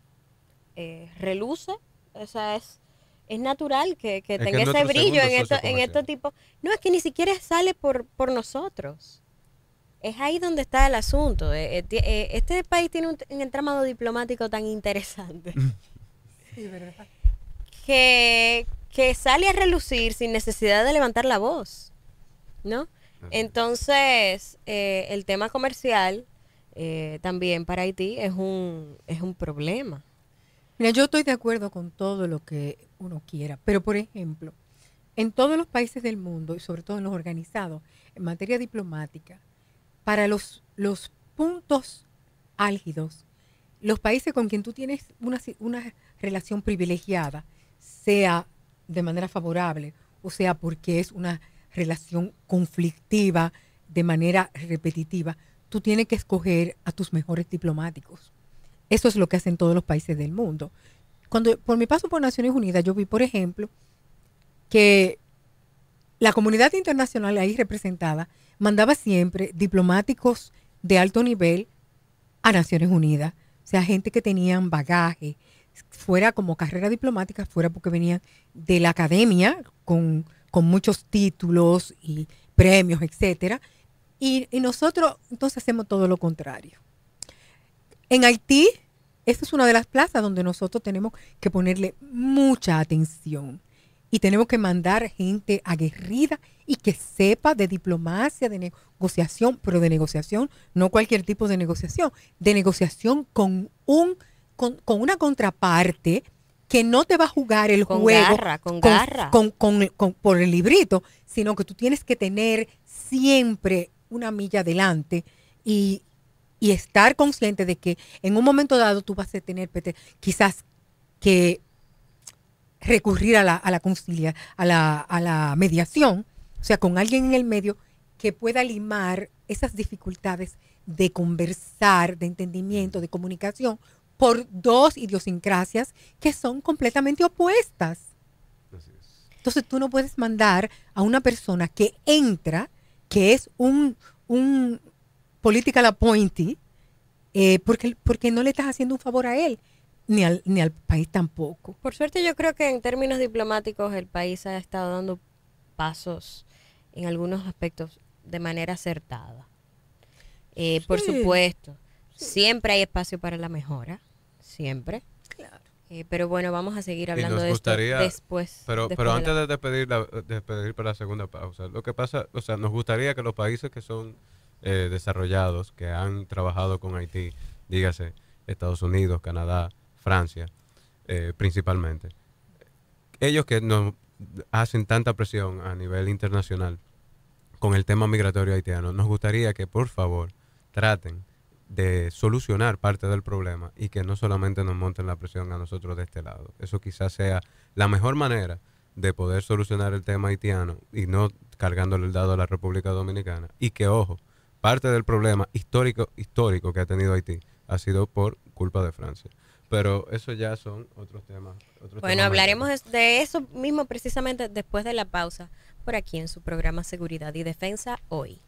reluce, o sea, es natural que tenga ese brillo en estos tipos. No, es que ni siquiera sale por nosotros. Es ahí donde está el asunto. Este país tiene un entramado diplomático tan interesante Sí, ¿verdad? que sale a relucir sin necesidad de levantar la voz, ¿no? Entonces, el tema comercial también para Haití es un problema. Mira, yo estoy de acuerdo con todo lo que uno quiera, pero por ejemplo, en todos los países del mundo y sobre todo en los organizados, en materia diplomática, para los puntos álgidos, los países con quien tú tienes una relación privilegiada, sea de manera favorable o sea porque es una relación conflictiva de manera repetitiva, tú tienes que escoger a tus mejores diplomáticos. Eso es lo que hacen todos los países del mundo. Por mi paso por Naciones Unidas, yo vi, por ejemplo, que la comunidad internacional ahí representada mandaba siempre diplomáticos de alto nivel a Naciones Unidas. O sea, gente que tenían bagaje, fuera como carrera diplomática, fuera porque venían de la academia con muchos títulos y premios, etcétera. Y nosotros entonces hacemos todo lo contrario. En Haití, esta es una de las plazas donde nosotros tenemos que ponerle mucha atención y tenemos que mandar gente aguerrida y que sepa de diplomacia, de negociación, pero de negociación, no cualquier tipo de negociación con una contraparte que no te va a jugar el juego por el librito, sino que tú tienes que tener siempre una milla adelante y estar consciente de que en un momento dado tú vas a tener quizás que recurrir a la conciliación, a la mediación, o sea, con alguien en el medio que pueda limar esas dificultades de conversar, de entendimiento, de comunicación, por dos idiosincrasias que son completamente opuestas. Entonces tú no puedes mandar a una persona que entra, que es un political appointee, porque no le estás haciendo un favor a él, ni al país tampoco. Por suerte yo creo que en términos diplomáticos el país ha estado dando pasos en algunos aspectos de manera acertada. Por supuesto, siempre hay espacio para la mejora, siempre. Claro. Pero bueno, vamos a seguir hablando de esto después. Pero antes de despedir para la segunda pausa, lo que pasa, o sea, nos gustaría que los países que son desarrollados, que han trabajado con Haití, dígase Estados Unidos, Canadá, Francia, principalmente, ellos que nos hacen tanta presión a nivel internacional con el tema migratorio haitiano, nos gustaría que por favor traten de solucionar parte del problema y que no solamente nos monten la presión a nosotros de este lado. Eso quizás sea la mejor manera de poder solucionar el tema haitiano y no cargándole el dado a la República Dominicana. Y que, ojo, parte del problema histórico que ha tenido Haití ha sido por culpa de Francia. Pero eso ya son otros temas. Bueno, hablaremos de eso mismo precisamente después de la pausa, por aquí en su programa Seguridad y Defensa Hoy.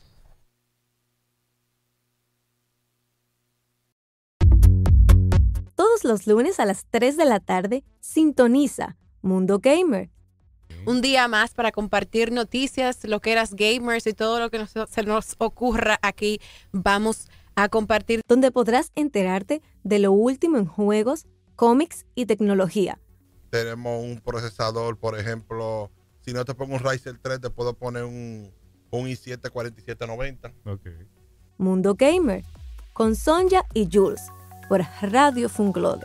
Todos los lunes a las 3 de la tarde, sintoniza Mundo Gamer. Un día más para compartir noticias, loqueras gamers y todo lo que se nos ocurra aquí. Vamos a compartir, donde podrás enterarte de lo último en juegos, cómics y tecnología. Tenemos un procesador, por ejemplo, si no te pongo un Ryzen 3, te puedo poner un i7 4790. Okay. Mundo Gamer, con Sonja y Jules, por Radio Funglode.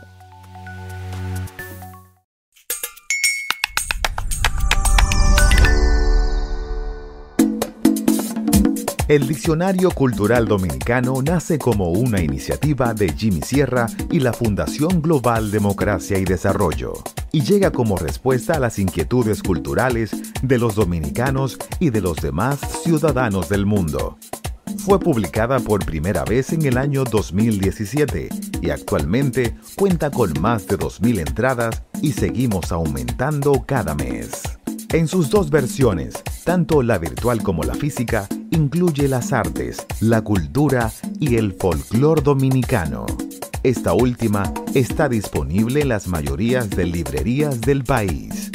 El Diccionario Cultural Dominicano nace como una iniciativa de Jimmy Sierra y la Fundación Global Democracia y Desarrollo, y llega como respuesta a las inquietudes culturales de los dominicanos y de los demás ciudadanos del mundo. Fue publicada por primera vez en el año 2017 y actualmente cuenta con más de 2.000 entradas y seguimos aumentando cada mes. En sus dos versiones, tanto la virtual como la física, incluye las artes, la cultura y el folclore dominicano. Esta última está disponible en las mayorías de librerías del país.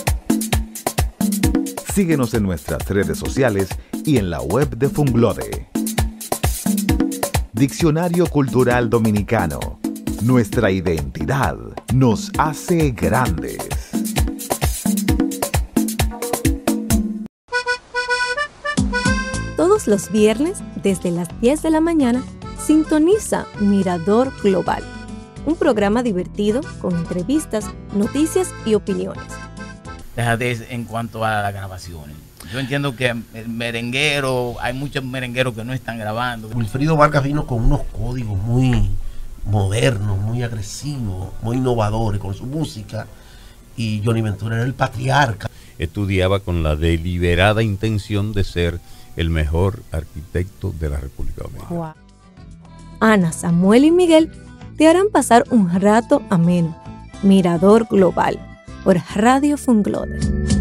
Síguenos en nuestras redes sociales y en la web de Funglode. Diccionario Cultural Dominicano. Nuestra identidad nos hace grandes. Todos los viernes, desde las 10 de la mañana, sintoniza Mirador Global, un programa divertido con entrevistas, noticias y opiniones. Déjate en cuanto a las grabaciones. Yo entiendo que el merenguero, hay muchos merengueros que no están grabando. Wilfrido Vargas vino con unos códigos muy modernos, muy agresivos, muy innovadores con su música, y Johnny Ventura era el patriarca. Estudiaba con la deliberada intención de ser el mejor arquitecto de la República Dominicana. Wow. Ana, Samuel y Miguel te harán pasar un rato ameno. Mirador Global, por Radio Funglode.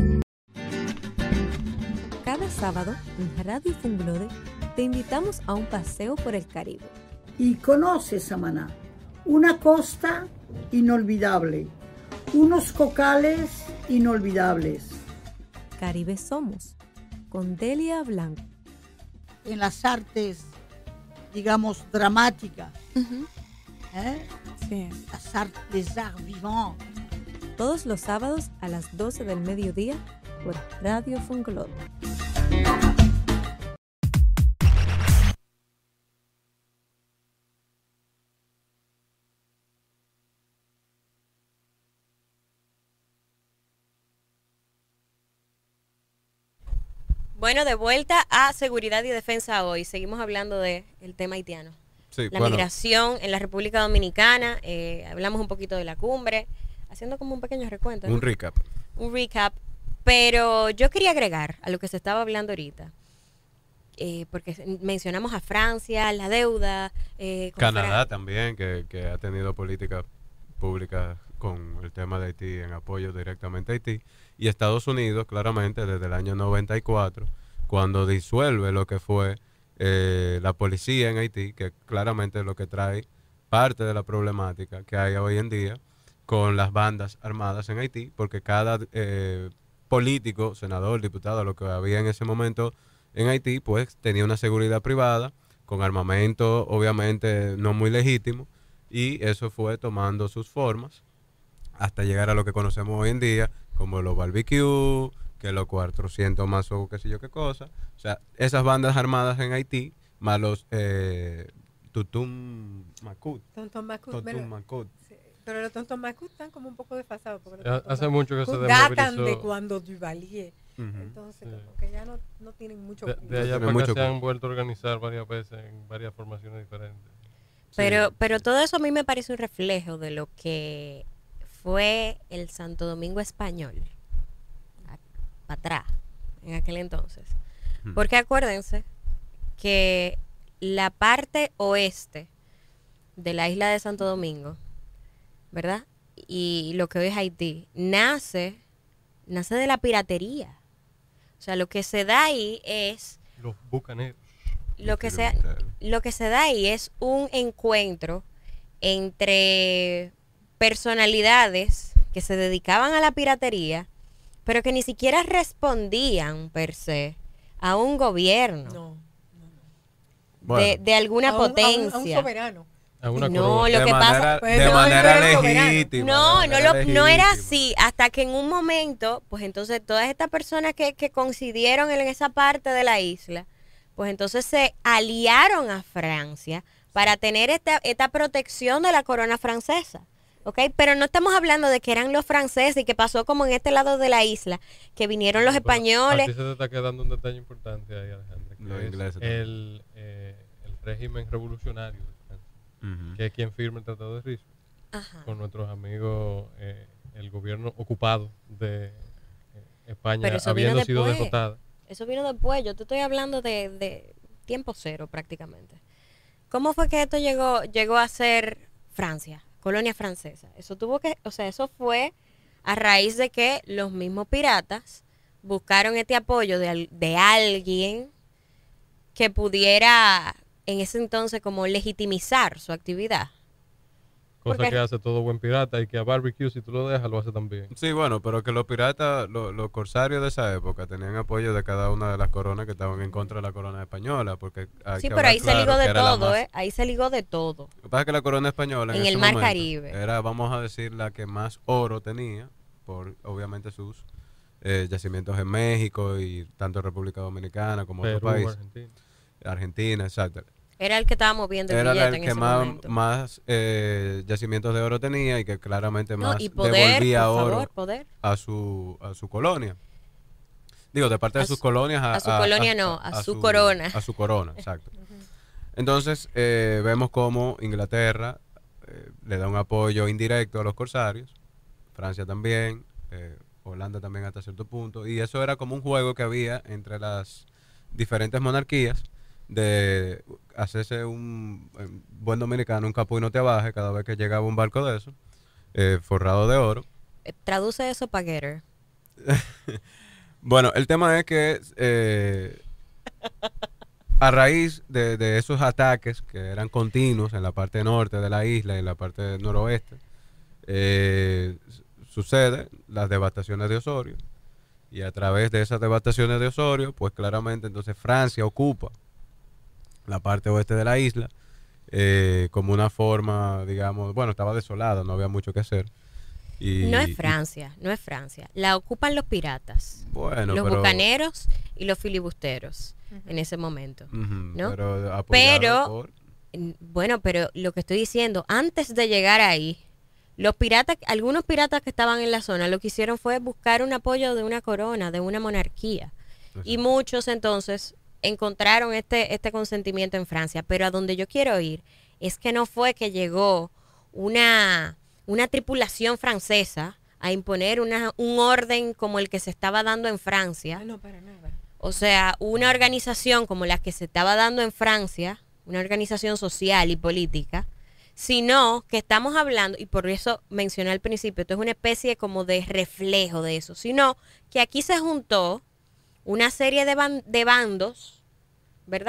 Cada sábado en Radio Funglode te invitamos a un paseo por el Caribe. Y conoce Samaná, una costa inolvidable, unos cocales inolvidables. Caribe Somos, con Delia Blanco. En las artes, digamos, dramáticas. Sí. Las artes des arts vivants. Todos los sábados a las 12 del mediodía por Radio Funglode. Bueno, de vuelta a Seguridad y Defensa Hoy. Seguimos hablando del tema haitiano. Sí, la migración en la República Dominicana. Hablamos un poquito de la cumbre, haciendo como un pequeño recuento, ¿no? Un recap. Pero yo quería agregar a lo que se estaba hablando ahorita, porque mencionamos a Francia, la deuda. Canadá también, que ha tenido políticas públicas con el tema de Haití, en apoyo directamente a Haití. Y Estados Unidos, claramente, desde el año 94, cuando disuelve lo que fue la policía en Haití, que claramente es lo que trae parte de la problemática que hay hoy en día con las bandas armadas en Haití, porque cada político, senador, diputado, lo que había en ese momento en Haití, pues tenía una seguridad privada con armamento obviamente no muy legítimo, y eso fue tomando sus formas hasta llegar a lo que conocemos hoy en día como los barbecue, que los 400 más o qué sé yo qué cosa. O sea, esas bandas armadas en Haití, más los Tutum Makut. Tonton Makut. Tutum Makut. Sí, pero los Tonton Makut están como un poco desfasados. Porque Hace mucho que se datan desmovilizó. de cuando Duvalier. Entonces, como que ya no tienen mucho. De allá para acá se han vuelto a organizar varias veces en varias formaciones diferentes. Pero todo eso a mí me parece un reflejo de lo que fue el Santo Domingo español para atrás, en aquel entonces. Porque acuérdense que la parte oeste de la isla de Santo Domingo, ¿verdad? Y lo que hoy es Haití, nace de la piratería. O sea, lo que se da ahí es... Los bucaneros. Lo que se da ahí es un encuentro entre personalidades que se dedicaban a la piratería, pero que ni siquiera respondían per se a un gobierno de alguna potencia. A un soberano. No, lo que pasa de manera legítima. No era así, hasta que en un momento, pues entonces todas estas personas que coincidieron en esa parte de la isla, pues entonces se aliaron a Francia para tener esta protección de la corona francesa. ¿Ok? Pero no estamos hablando de que eran los franceses y que pasó como en este lado de la isla, que vinieron los españoles. A ti se te está quedando un detalle importante ahí, Alejandra, que Los es ingleses el régimen revolucionario de Francia, que es quien firma el Tratado de Ryswick con nuestros amigos, el gobierno ocupado de España, habiendo sido derrotada. Eso vino después. Yo te estoy hablando de tiempo cero prácticamente. ¿Cómo fue que esto llegó a ser Francia, colonia francesa? Eso fue a raíz de que los mismos piratas buscaron este apoyo de alguien que pudiera en ese entonces como legitimizar su actividad. Cosa que hace todo buen pirata, y que a barbecue, si tú lo dejas, lo hace también. Sí, bueno, pero que los piratas, los corsarios de esa época tenían apoyo de cada una de las coronas que estaban en contra de la corona española. Porque sí, pero ahí se ligó de todo, ahí se ligó de todo. Lo que pasa es que la corona española en el Mar Caribe era, vamos a decir, la que más oro tenía, por obviamente sus yacimientos en México y tanto República Dominicana como otros países. Argentina, exacto. Era el que estaba moviendo el billete en ese momento. Más yacimientos de oro tenía, y que claramente más poder, devolvía oro a su colonia. Digo, de parte de sus colonias a su colonia no, a su corona. A su corona, exacto. Entonces, vemos cómo Inglaterra le da un apoyo indirecto a los corsarios, Francia también, Holanda también hasta cierto punto, y eso era como un juego que había entre las diferentes monarquías, de hacerse un buen dominicano, un capo y no te abaje cada vez que llegaba un barco de eso, forrado de oro. Traduce eso para Getter. Bueno, el tema es que a raíz de esos ataques que eran continuos en la parte norte de la isla y en la parte noroeste, sucede las devastaciones de Osorio, y a través de esas devastaciones de Osorio, pues claramente entonces Francia ocupa la parte oeste de la isla, como una forma, digamos, bueno, estaba desolada, no había mucho que hacer. No es Francia, la ocupan los piratas, los bucaneros y los filibusteros en ese momento, ¿no? Pero bueno, pero lo que estoy diciendo, antes de llegar ahí, los piratas, algunos piratas que estaban en la zona, lo que hicieron fue buscar un apoyo de una corona, de una monarquía, y muchos entonces encontraron este consentimiento en Francia. Pero a donde yo quiero ir es que no fue que llegó una tripulación francesa a imponer un orden como el que se estaba dando en Francia. No, para nada. O sea, una organización como la que se estaba dando en Francia, una organización social y política, sino que estamos hablando, y por eso mencioné al principio, esto es una especie como de reflejo de eso, sino que aquí se juntó una serie de bandos, ¿verdad?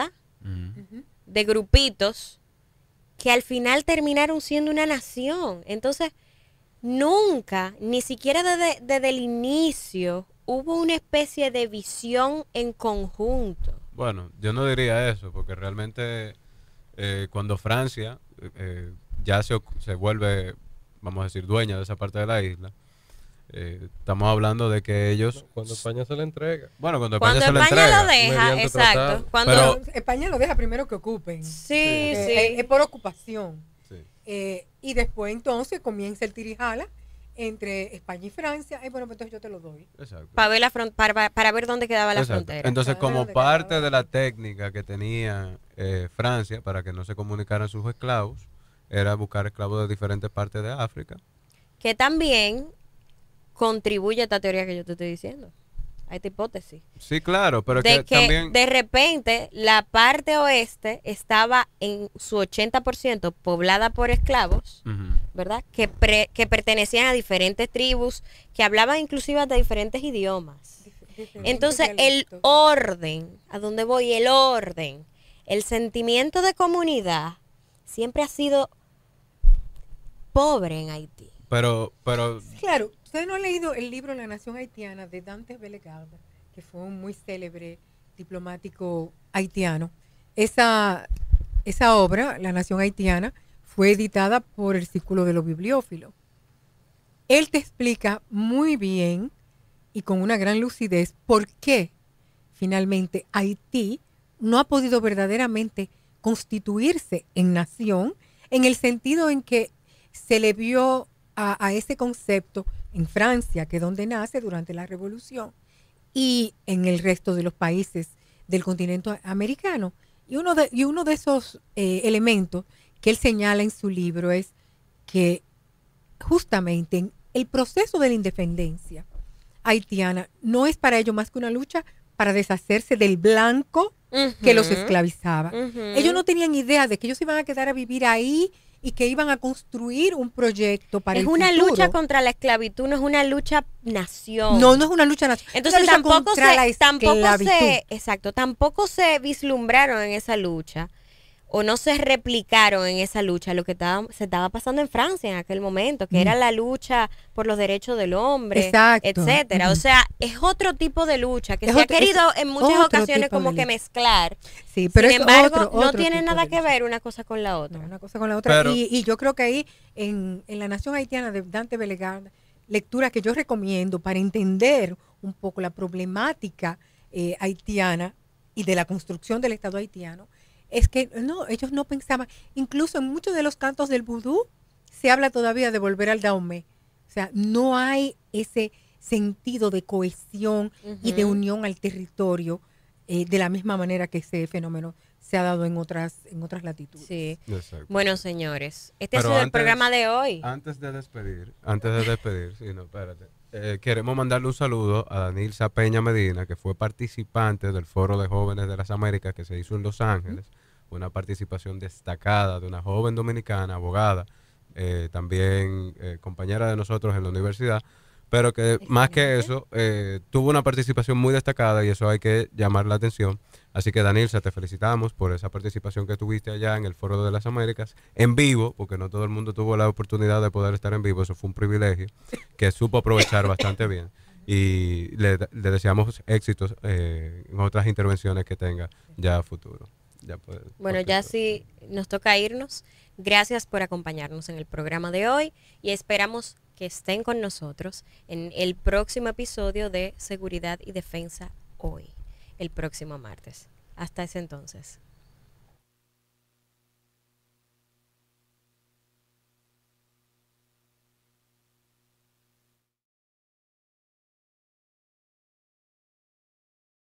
de grupitos que al final terminaron siendo una nación. Entonces, nunca, ni siquiera desde el inicio, hubo una especie de visión en conjunto. Bueno, yo no diría eso, porque realmente cuando Francia ya se vuelve, vamos a decir, dueña de esa parte de la isla, estamos hablando de que ellos... Cuando España se le entrega. Bueno, cuando España se le entrega. Lo deja, exacto. Cuando España lo deja primero que ocupen. Sí. Es por ocupación. Sí. Y después entonces comienza el tirijala entre España y Francia. Bueno, pues entonces yo te lo doy. Exacto. Para ver dónde quedaba la frontera. Entonces, como parte de la técnica que tenía Francia para que no se comunicaran sus esclavos, era buscar esclavos de diferentes partes de África. Que también contribuye a esta teoría que yo te estoy diciendo, a esta hipótesis. Sí, claro, pero de que también... de repente la parte oeste estaba en su 80% poblada por esclavos, ¿verdad? Que pertenecían a diferentes tribus, que hablaban inclusive de diferentes idiomas. Entonces, el orden, a dónde voy, el orden, el sentimiento de comunidad siempre ha sido pobre en Haití. Pero claro, usted no ha leído el libro La Nación Haitiana de Dante Bellegarde, que fue un muy célebre diplomático haitiano. Esa obra, La Nación Haitiana, fue editada por el Círculo de los Bibliófilos. Él te explica muy bien y con una gran lucidez por qué finalmente Haití no ha podido verdaderamente constituirse en nación, en el sentido en que se le vio a ese concepto en Francia, que es donde nace durante la Revolución, y en el resto de los países del continente americano. Y uno de esos elementos que él señala en su libro es que justamente en el proceso de la independencia haitiana no es para ellos más que una lucha para deshacerse del blanco que los esclavizaba. Ellos no tenían idea de que ellos iban a quedar a vivir ahí y que iban a construir un proyecto para el futuro. Es una lucha contra la esclavitud, no es una lucha nación. No es una lucha nación. Entonces tampoco se vislumbraron en esa lucha o no se replicaron en esa lucha lo que se estaba pasando en Francia en aquel momento, que era la lucha por los derechos del hombre, etcétera. O sea, es otro tipo de lucha que se ha querido en muchas ocasiones como que mezclar. Sí, pero sin embargo, no tiene nada que ver una cosa con la otra. No, una cosa con la otra. Y yo creo que ahí, en La Nación Haitiana de Dante Bellegarde, lectura que yo recomiendo para entender un poco la problemática haitiana y de la construcción del Estado haitiano, es que ellos no pensaban, incluso en muchos de los cantos del vudú se habla todavía de volver al Dahomey. O sea, no hay ese sentido de cohesión y de unión al territorio de la misma manera que ese fenómeno se ha dado en otras latitudes. Sí. Bueno, señores, este ha sido el programa de hoy. Antes de despedir, queremos mandarle un saludo a Danilza Peña Medina, que fue participante del Foro de Jóvenes de las Américas que se hizo en Los Ángeles. Una participación destacada de una joven dominicana, abogada, también compañera de nosotros en la universidad, pero que más que eso, tuvo una participación muy destacada y eso hay que llamar la atención. Así que, Danilza, te felicitamos por esa participación que tuviste allá en el Foro de las Américas, en vivo, porque no todo el mundo tuvo la oportunidad de poder estar en vivo, eso fue un privilegio, que supo aprovechar bastante bien. Y le deseamos éxitos en otras intervenciones que tenga ya a futuro. Bueno, ya sí nos toca irnos. Gracias por acompañarnos en el programa de hoy y esperamos que estén con nosotros en el próximo episodio de Seguridad y Defensa Hoy, el próximo martes. Hasta ese entonces.